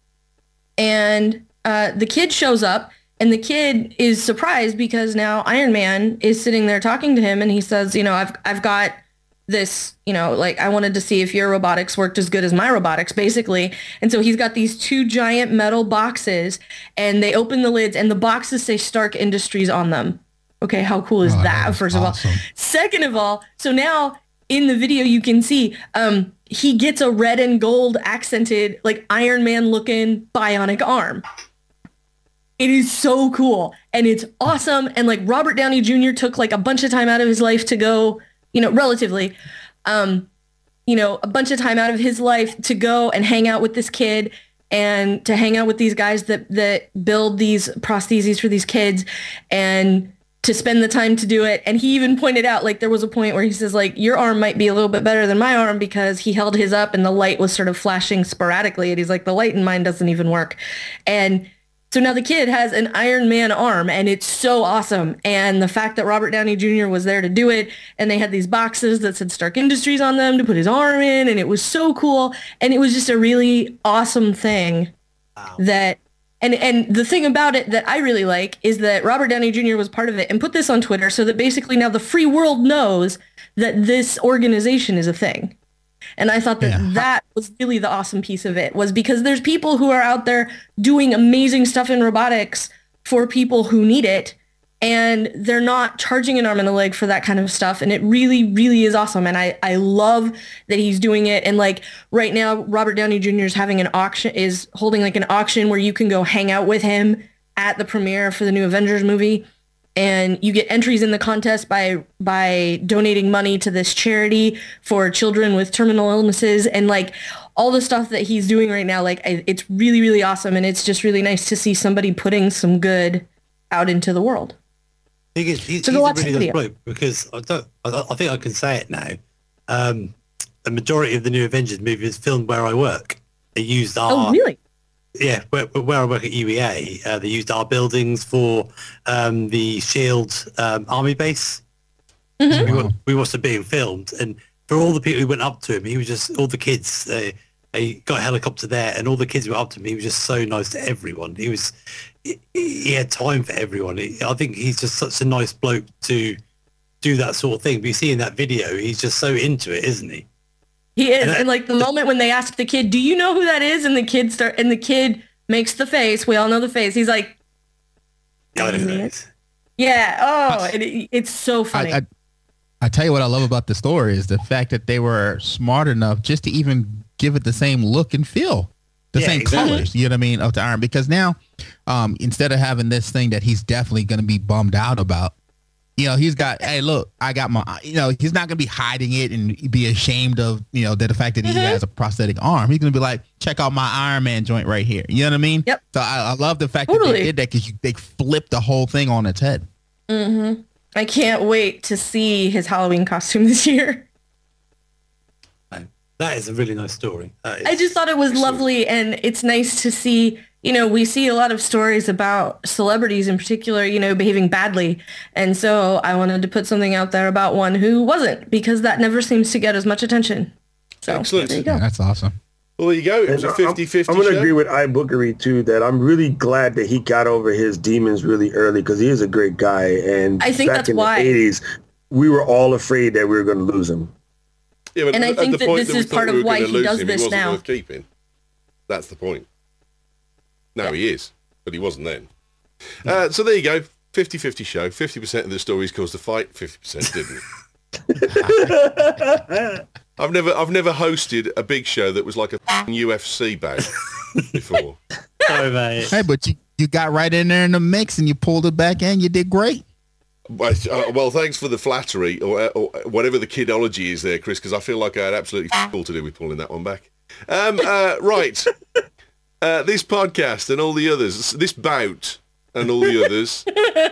and uh, the kid shows up and the kid is surprised because now Iron Man is sitting there talking to him and he says, you know, I've, I've got this, you know, like I wanted to see if your robotics worked as good as my robotics, basically. And so he's got these two giant metal boxes and they open the lids and the boxes say Stark Industries on them. Okay, how cool is Oh, that, that's first awesome. of all? Second of all, so now in the video, you can see um, he gets a red and gold accented, like Iron Man looking bionic arm. It is so cool and it's awesome. And like Robert Downey Junior took like a bunch of time out of his life to go, you know, relatively, um, you know, a bunch of time out of his life to go and hang out with this kid and to hang out with these guys that, that build these prostheses for these kids and to spend the time to do it. And he even pointed out, like, there was a point where he says, like, your arm might be a little bit better than my arm because he held his up and the light was sort of flashing sporadically. And he's like, the light in mine doesn't even work. And so now the kid has an Iron Man arm and it's so awesome. And the fact that Robert Downey Junior was there to do it and they had these boxes that said Stark Industries on them to put his arm in. And it was so cool. And it was just a really awesome thing wow. that And and the thing about it that I really like is that Robert Downey Junior was part of it and put this on Twitter so that basically now the free world knows that this organization is a thing. And I thought that yeah. that was really the awesome piece of it, was because there's people who are out there doing amazing stuff in robotics for people who need it. And they're not charging an arm and a leg for that kind of stuff. And it really, really is awesome. And I, I love that he's doing it. And like right now, Robert Downey Junior is having an auction, is holding like an auction where you can go hang out with him at the premiere for the new Avengers movie. And you get entries in the contest by by donating money to this charity for children with terminal illnesses. And like all the stuff that he's doing right now, like I, it's really, really awesome. And it's just really nice to see somebody putting some good out into the world. He is, he's, so he's a really nice bloke because I don't. I, I think I can say it now. Um, the majority of the new Avengers movie is filmed where I work. They used our. Oh really? Yeah, where, where I work at U E A, uh, they used our buildings for um, the Shield um, army base. Mm-hmm. So we, were, we must have been filmed, and for all the people who went up to him, he was just all the kids. They, they got a helicopter there, and all the kids who went up to him. He was just so nice to everyone. He was. He had time for everyone. I think he's just such a nice bloke to do that sort of thing. But you see in that video, he's just so into it, isn't he? He is. And, that, and like the moment when they ask the kid, do you know who that is? And the kid start, and the kid makes the face. We all know the face. He's like, yeah, I know who that is. Yeah. Oh, and it, it's so funny. I, I, I tell you what I love about the story is the fact that they were smart enough just to even give it the same look and feel. The yeah, same exactly. colors, you know what I mean, of the iron. Because now, um, instead of having this thing that he's definitely going to be bummed out about, you know, he's got, hey, look, I got my, you know, he's not going to be hiding it and be ashamed of, you know, that the fact that he mm-hmm. has a prosthetic arm. He's going to be like, check out my Iron Man joint right here. You know what I mean? Yep. So I, I love the fact totally. that they did that because they flipped the whole thing on its head. Mm-hmm. I can't wait to see his Halloween costume this year. That is a really nice story. I just thought it was lovely, and it's nice to see, you know, we see a lot of stories about celebrities in particular, you know, behaving badly. And so I wanted to put something out there about one who wasn't, because that never seems to get as much attention. So excellent. There you go. Yeah, that's awesome. Well, there you go. It was a fifty-fifty I'm, I'm going to show. agree with iBookery, too, that I'm really glad that he got over his demons really early, because he is a great guy. And I think back that's in why. the eighties, we were all afraid that we were going to lose him. Yeah, but and I think the that point this that we is thought part we of were why gonna he lose does him, this he wasn't now. worth keeping. That's the point. No, he is, but he wasn't then. Uh, so there you go. fifty-fifty show. fifty percent of the stories caused a fight. fifty percent didn't. I've never I've never hosted a big show that was like a U F C bout before. Sorry, mate. Hey, but you, you got right in there in the mix and you pulled it back in. You did great. But, uh, well, thanks for the flattery or, or whatever the kidology is there, Chris, because I feel like I had absolutely f- all to do with pulling that one back. Um, uh, right. Uh, this podcast and all the others, this bout and all the others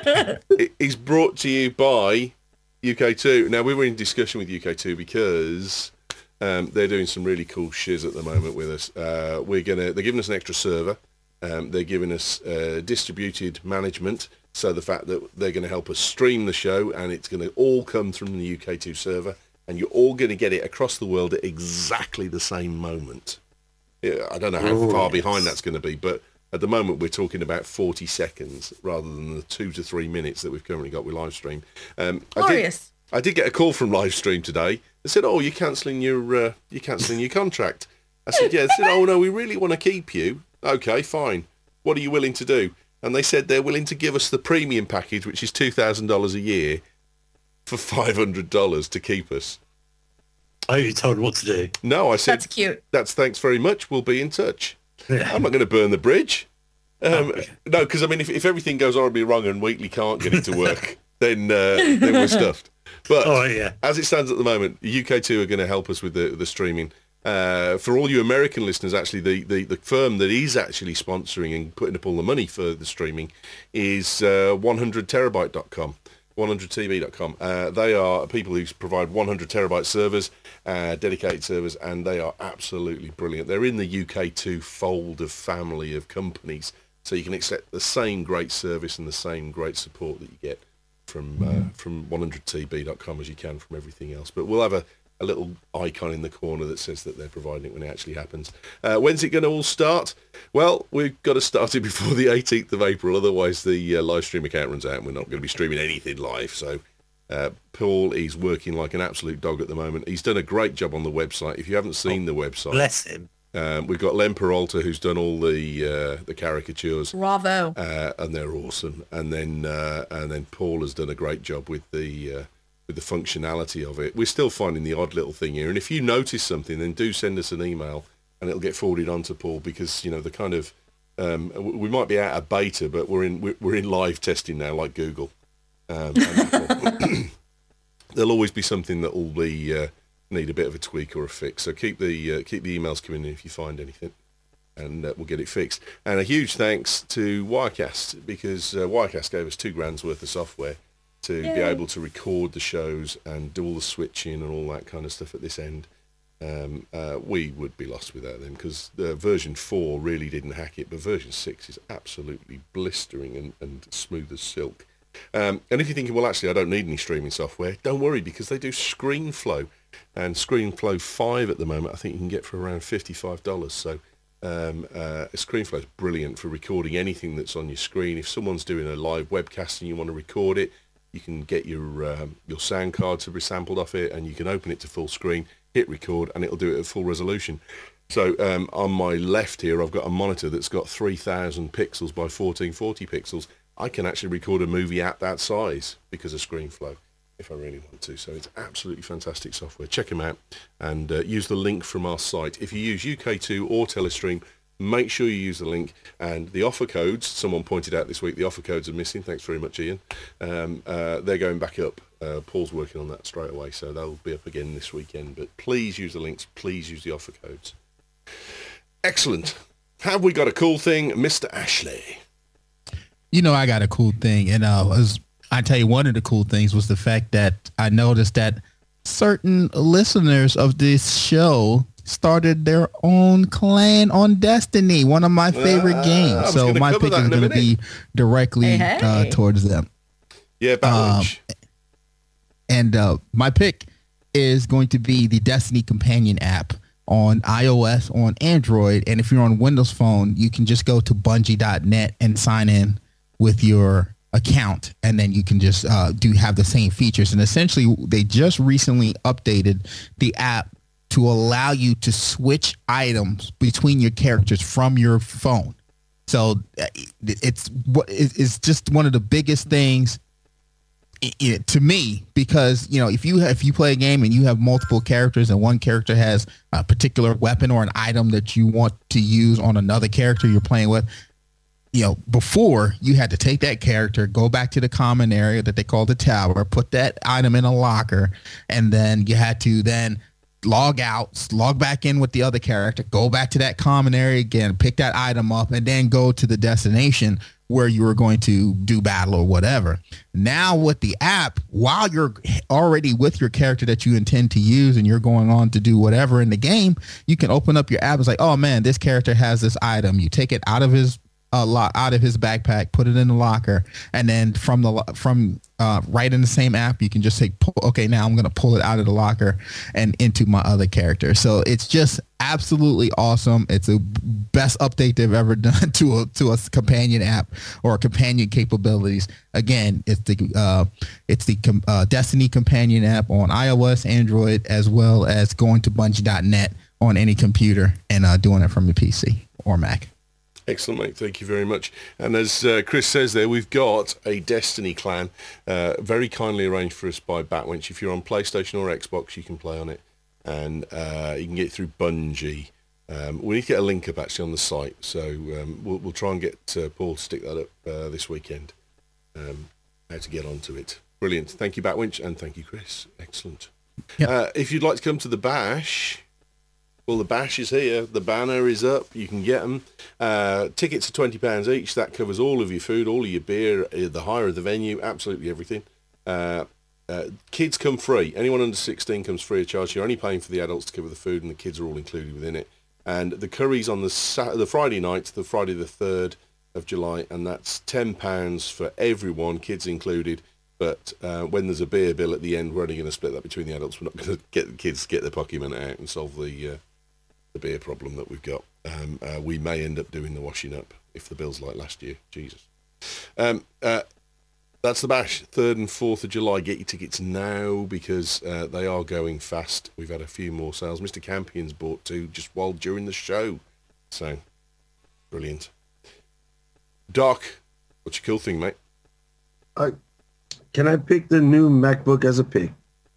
is brought to you by U K two. Now, we were in discussion with U K two because um, they're doing some really cool shiz at the moment with us. Uh, we're gonna, they're giving us an extra server. Um, they're giving us uh, distributed management. So the fact that they're going to help us stream the show and it's going to all come from the U K two server and you're all going to get it across the world at exactly the same moment. Yeah, I don't know how Ooh, far yes. behind that's going to be, but at the moment we're talking about forty seconds rather than the two to three minutes that we've currently got with Livestream. Um, I did, Glorious. I did get a call from Livestream today. They said, "Oh, you're cancelling your uh, you're cancelling your contract." I said, "Yeah." They said, "Oh no, we really want to keep you." Okay, fine. What are you willing to do? And they said they're willing to give us the premium package, which is two thousand dollars a year, for five hundred dollars to keep us. I hope you told them what to do. No, I said, That's cute. that's thanks very much. We'll be in touch. Yeah. I'm not going to burn the bridge. Um, Okay. No, because, I mean, if, if everything goes horribly wrong and Wheatley can't get it to work, then, uh, then we're stuffed. But Oh, yeah. as it stands at the moment, U K two are going to help us with the, the streaming. Uh, for all you American listeners, actually, the, the, the firm that is actually sponsoring and putting up all the money for the streaming is uh, one hundred terabyte dot com, one hundred T V dot com. Uh, they are people who provide one hundred terabyte servers, uh, dedicated servers, and they are absolutely brilliant. They're in the U K two fold of family of companies, so you can expect the same great service and the same great support that you get from uh, from one hundred T B dot com as you can from everything else. But we'll have a a little icon in the corner that says that they're providing it when it actually happens. Uh, when's it going to all start? Well, we've got to start it before the eighteenth of April, otherwise the uh, live stream account runs out and we're not going to be streaming anything live. So uh, Paul is working like an absolute dog at the moment. He's done a great job on the website. If you haven't seen the website, Bless him. um, we've got Len Peralta, who's done all the uh, the caricatures. Bravo. Uh, and they're awesome. And then uh, and then Paul has done a great job with the uh, with the functionality of it. We're still finding the odd little thing here. And if you notice something, then do send us an email and it'll get forwarded on to Paul because, you know, the kind of, um, we might be out of beta, but we're in, we're, we're in live testing now, like Google. Um, and there'll always be something that will be, uh, need a bit of a tweak or a fix. So keep the, uh, keep the emails coming in if you find anything. And uh, we'll get it fixed. And a huge thanks to Wirecast because uh, Wirecast gave us two grand's worth of software to Yay. be able to record the shows and do all the switching and all that kind of stuff at this end. Um, uh, we would be lost without them because uh, version four really didn't hack it, but version six is absolutely blistering and, and smooth as silk. Um, and if you're thinking, well, actually, I don't need any streaming software, don't worry because they do ScreenFlow. And ScreenFlow five at the moment, I think you can get for around fifty-five dollars. So um, uh, ScreenFlow is brilliant for recording anything that's on your screen. If someone's doing a live webcast and you want to record it, you can get your um, your sound card to be sampled off it and you can open it to full screen, hit record, and it'll do it at full resolution. So um, on my left here, I've got a monitor that's got three thousand pixels by fourteen forty pixels. I can actually record a movie at that size because of ScreenFlow if I really want to. So it's absolutely fantastic software. Check them out and uh, use the link from our site. If you use U K two or Telestream, make sure you use the link and the offer codes. Someone pointed out this week the offer codes are missing. Thanks very much, Ian. Um, uh, they're going back up. Uh, Paul's working on that straight away, so they'll be up again this weekend. But please use the links. Please use the offer codes. Excellent. Have we got a cool thing, Mister Ashley? You know, I got a cool thing. And uh, was, I tell you, one of the cool things was the fact that I noticed that certain listeners of this show started their own clan on Destiny, one of my favorite Ah, I games. was So gonna my cover pick that is in a going to minute. be directly Hey, uh, hey. towards them. Yeah, Battle Edge. And uh, my pick is going to be the Destiny Companion app on iOS, on Android. And if you're on Windows Phone, you can just go to bungie dot net and sign in with your account. And then you can just uh, do have the same features. And essentially, they just recently updated the app to allow you to switch items between your characters from your phone. So uh, it's what it's just one of the biggest things i- i- to me, because you know if you have, if you play a game and you have multiple characters and one character has a particular weapon or an item that you want to use on another character you're playing with, you know, before you had to take that character, go back to the common area that they call the tower, put that item in a locker, and then you had to then log out, log back in with the other character, go back to that common area again, pick that item up, and then go to the destination where you were going to do battle or whatever. Now with the app, while you're already with your character that you intend to use and you're going on to do whatever in the game, you can open up your app. It's like, oh man, this character has this item. You take it out of his a lot out of his backpack, put it in the locker, and then from the from uh, right in the same app, you can just say, okay, now I'm going to pull it out of the locker and into my other character. So it's just absolutely awesome. It's the best update they've ever done to a to a companion app or companion capabilities. Again, it's the uh, it's the uh, Destiny companion app on iOS, Android, as well as going to Bungie dot net on any computer and uh, doing it from your P C or Mac. Excellent, mate. Thank you very much. And as uh, Chris says there, we've got a Destiny clan, uh, very kindly arranged for us by Batwinch. If you're on PlayStation or Xbox, you can play on it. And uh, you can get it through Bungie. Um, we need to get a link up, actually, on the site. So um, we'll, we'll try and get uh, Paul to stick that up uh, this weekend, um, how to get onto it. Brilliant. Thank you, Batwinch, and thank you, Chris. Excellent. Yep. Uh, if you'd like to come to the Bash... Well, the Bash is here. The banner is up. You can get them. Uh, tickets are twenty pounds each. That covers all of your food, all of your beer, uh, the hire of the venue, absolutely everything. Uh, uh, kids come free. Anyone under sixteen comes free of charge. You're only paying for the adults to cover the food, and the kids are all included within it. And the curry's on the Sa- the Friday night, the Friday the third of July, and that's ten pounds for everyone, kids included. But uh, when there's a beer bill at the end, we're only going to split that between the adults. We're not going to get the kids to get their pocket money out and solve the... Uh, the beer problem that we've got. Um, uh, we may end up doing the washing up if the bill's like last year. Jesus. Um, uh, that's the Bash, third and fourth of July. Get your tickets now because uh, they are going fast. We've had a few more sales. Mister Campion's bought two just while during the show. So, brilliant. Doc, what's your cool thing, mate? Uh, can I pick the new MacBook as a pick?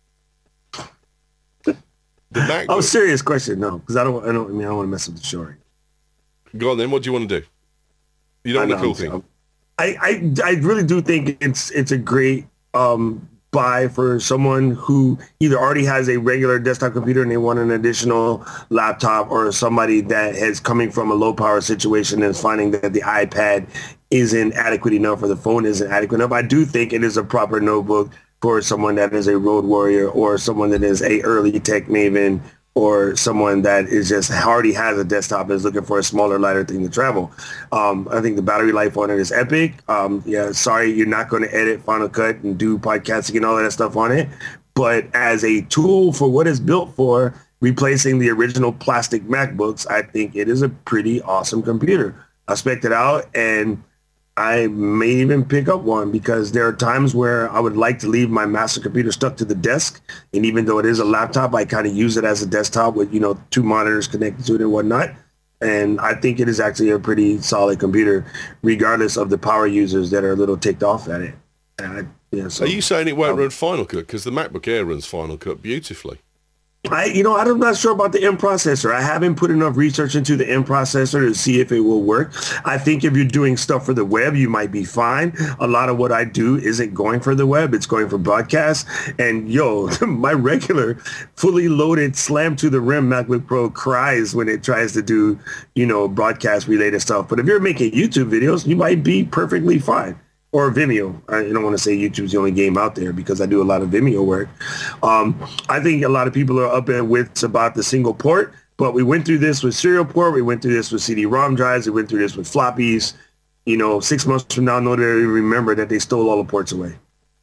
The MacBook. Oh, serious question. No, because I don't. I don't. I mean, I don't want to mess up the show. Go on then. What do you want to do? You don't I want a know, cool thing. I, I I really do think it's it's a great um, buy for someone who either already has a regular desktop computer and they want an additional laptop, or somebody that is coming from a low power situation and is finding that the iPad isn't adequate enough or the phone isn't adequate enough. I do think it is a proper notebook for someone that is a road warrior or someone that is a early tech maven or someone that is just already has a desktop and is looking for a smaller, lighter thing to travel. Um, I think the battery life on it is epic. Um, yeah, sorry, you're not going to edit Final Cut and do podcasting and all that stuff on it. But as a tool for what it's built for, replacing the original plastic MacBooks, I think it is a pretty awesome computer. I spec'd it out and I may even pick up one because there are times where I would like to leave my master computer stuck to the desk. And even though it is a laptop, I kind of use it as a desktop with, you know, two monitors connected to it and whatnot. And I think it is actually a pretty solid computer, regardless of the power users that are a little ticked off at it. And I, yeah, so, Are you saying it won't um, run Final Cut? Because the MacBook Air runs Final Cut beautifully. I, you know, I'm not sure about the M processor. I haven't put enough research into the M processor to see if it will work. I think if you're doing stuff for the web, you might be fine. A lot of what I do isn't going for the web. It's going for broadcast. And yo, my regular fully loaded slam to the rim MacBook Pro cries when it tries to do, you know, broadcast related stuff. But if you're making YouTube videos, you might be perfectly fine. Or Vimeo. I don't want to say YouTube's the only game out there because I do a lot of Vimeo work. Um, I think a lot of people are up in wits about the single port, but we went through this with serial port. We went through this with C D ROM drives. We went through this with floppies. You know, six months from now, nobody will remember that they stole all the ports away.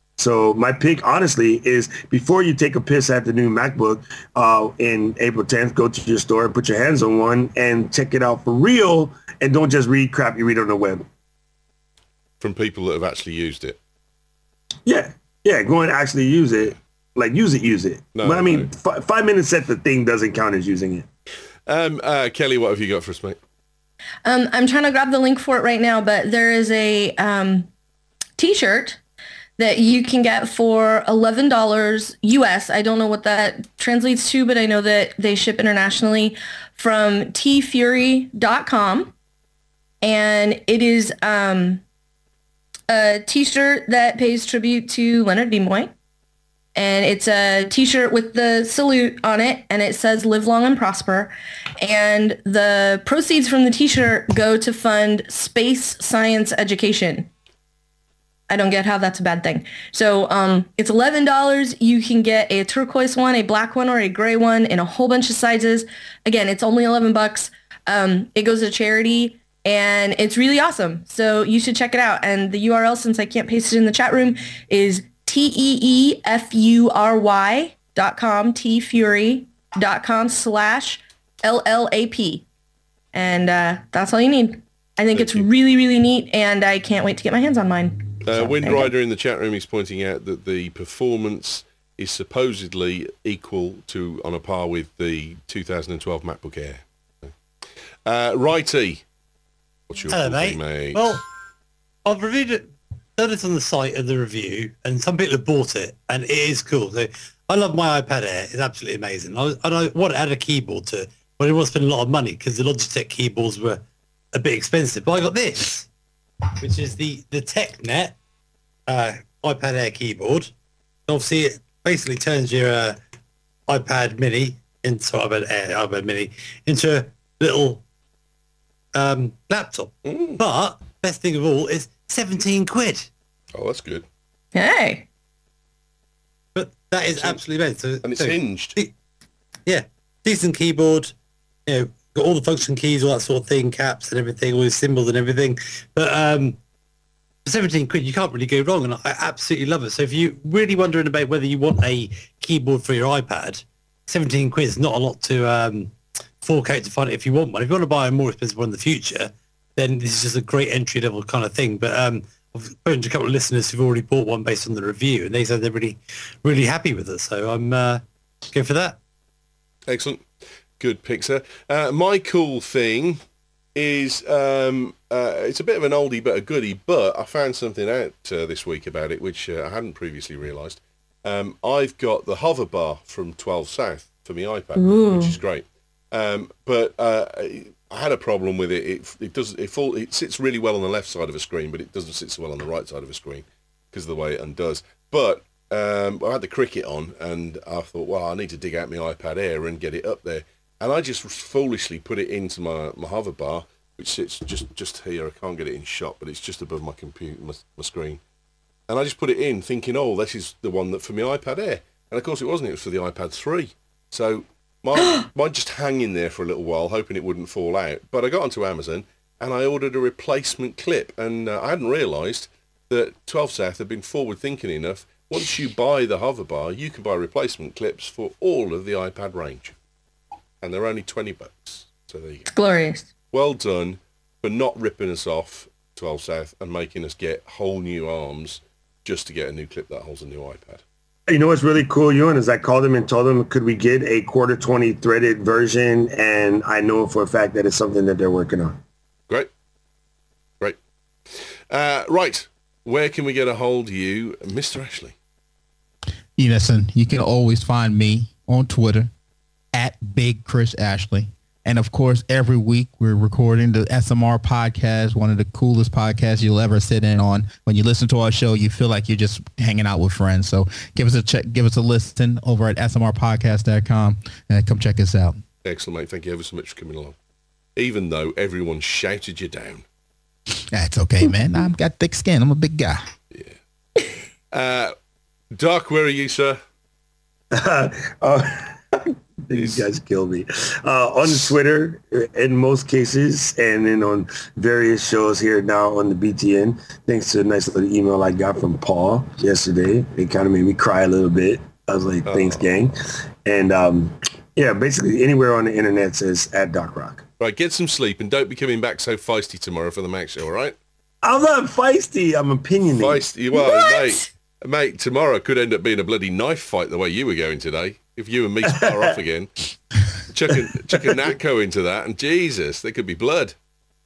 So my pick, honestly, is before you take a piss at the new MacBook uh, in April tenth, go to your store and put your hands on one and check it out for real, and don't just read crap you read on the web. From people that have actually used it. Yeah, yeah, go and actually use it. Like, use it, use it. No, but I mean, no. f- five minutes at the thing doesn't count as using it. Um, uh, Kelly, what have you got for us, mate? Um, I'm trying to grab the link for it right now, but there is a um, t-shirt that you can get for eleven dollars U S. I don't know what that translates to, but I know that they ship internationally from t fury dot com. And it is um, a t-shirt that pays tribute to Leonard Nimoy. And it's a t-shirt with the salute on it, and it says live long and prosper. And the proceeds from the t-shirt go to fund space science education. I don't get how that's a bad thing. So um, it's eleven dollars. You can get a turquoise one, a black one, or a gray one in a whole bunch of sizes. Again, it's only eleven bucks. Um, it goes to charity, and it's really awesome. So you should check it out. And the U R L, since I can't paste it in the chat room, is T E E F U R Y dot com, T Fury dot com slash L L A P. And uh, that's all you need. I think Thank it's you. really, really neat, and I can't wait to get my hands on mine. Uh, So, Wind there you go. Rider in the chat room is pointing out that the performance is supposedly equal to, on a par with the two thousand twelve MacBook Air. Uh, Righty, what's your Hello, cool mate. thing, mate? Well, I've reviewed it, done it on the site of the review, and some people have bought it, and it is cool. So I love my iPad Air; it's absolutely amazing. I, was, and I want to add a keyboard to it, but I didn't want to spend a lot of money because the Logitech keyboards were a bit expensive. But I got this, which is the the TechNet uh, iPad Air keyboard. Obviously, it basically turns your uh, iPad Mini into iPad Air, iPad Mini into a little um, laptop. Mm. But best thing of all is seventeen quid. Oh, that's good. Hey. But that is absolutely amazing. So, And it's so, hinged. de- yeah, decent keyboard. You know, got all the function keys, all that sort of thing, caps and everything, all the symbols and everything. But um, for seventeen quid, you can't really go wrong, and I absolutely love it. So if you're really wondering about whether you want a keyboard for your iPad, seventeen quid is not a lot to um, fork out to find it if you want one. If you want to buy a more expensive one in the future, then this is just a great entry level kind of thing. But um, I've spoken to a couple of listeners who've already bought one based on the review, and they said they're really, really happy with it. So I'm uh, going for that. Excellent. Good pick, sir. Uh, my cool thing is, um, uh, it's a bit of an oldie but a goodie, but I found something out uh, this week about it, which uh, I hadn't previously realised. Um, I've got the hover bar from twelve South for my iPad, Ooh. which is great. Um, but uh, I had a problem with it. It, it does it fall. It sits really well on the left side of a screen, but it doesn't sit so well on the right side of a screen because of the way it undoes. But um, I had the Cricket on, and I thought, well, I need to dig out my iPad Air and get it up there. And I just foolishly put it into my, my hover bar, which sits just, just here. I can't get it in shot, but it's just above my computer, my, my screen. And I just put it in thinking, oh, this is the one that for my iPad Air. And of course it wasn't. It was for the iPad three. So mine, mine just hanging there for a little while, hoping it wouldn't fall out. But I got onto Amazon and I ordered a replacement clip. And uh, I hadn't realised that twelve South had been forward thinking enough. Once you buy the hover bar, you can buy replacement clips for all of the iPad range. And they're only twenty bucks. So there you go. Glorious. Well done for not ripping us off, twelve South, and making us get whole new arms just to get a new clip that holds a new iPad. You know what's really cool, Ewan, is I called them and told them, could we get a quarter twenty threaded version? And I know for a fact that it's something that they're working on. Great. Great. Uh, right. Where can we get a hold of you, Mister Ashley? You listen, you can always find me on Twitter at Big Chris Ashley. And of course, every week we're recording the S M R podcast, one of the coolest podcasts you'll ever sit in on. When you listen to our show, you feel like you're just hanging out with friends. So give us a check, give us a listen over at S M R podcast dot com and come check us out. Excellent, mate. Thank you ever so much for coming along. Even though everyone shouted you down. That's okay, man. I've got thick skin. I'm a big guy. Uh, Doc, where are you, sir? uh, These guys kill me. Uh, on Twitter, in most cases, and then on various shows here now on the B T N, thanks to a nice little email I got from Paul yesterday. It kind of made me cry a little bit. I was like, thanks, Oh. gang. And um, yeah, basically anywhere on the internet says at Doc Rock. Right, get some sleep and don't be coming back so feisty tomorrow for the Mac show, all right? I'm not feisty. I'm opinionated. Feisty, well, What? mate. Mate, tomorrow could end up being a bloody knife fight the way you were going today. If you and me spar off again, chuck a, chuck a Natco into that, and Jesus, there could be blood.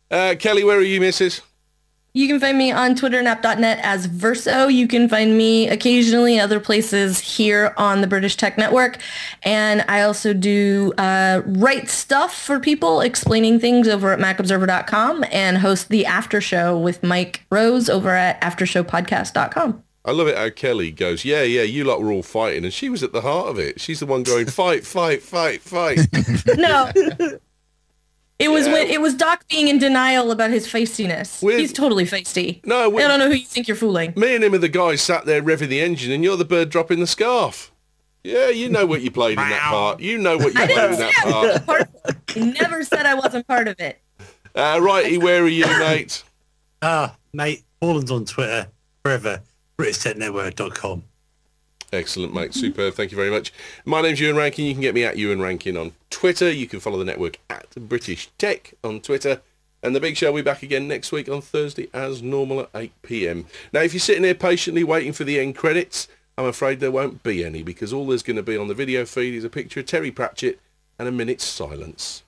Uh, Kelly, where are you, missus? You can find me on Twitter and app dot net as Verso. You can find me occasionally other places here on the British Tech Network. And I also do uh, write stuff for people, explaining things over at mac observer dot com, and host the After Show with Mike Rose over at after show podcast dot com. I love it how Kelly goes, yeah, yeah, you lot were all fighting. And she was at the heart of it. She's the one going, fight, fight, fight, fight. No. It was Yeah. when, it was Doc being in denial about his feistiness. With- He's totally feisty. No, we- I don't know who you think you're fooling. Me and him are the guys sat there revving the engine, and you're the bird dropping the scarf. Yeah, you know what you played in that part. You know what you I played didn't in say that I wasn't part. part of it. I never said I wasn't part of it. Uh, righty, where are you, mate? Ah, mate, Paulins on Twitter, forever, british tech network dot com. Excellent, mate. Superb. Thank you very much. My name's Ewan Rankin. You can get me at Ewan Rankin on Twitter. You can follow the network at British Tech on Twitter. And the big show will be back again next week on Thursday as normal at eight p.m. Now, if you're sitting there patiently waiting for the end credits, I'm afraid there won't be any, because all there's going to be on the video feed is a picture of Terry Pratchett and a minute's silence.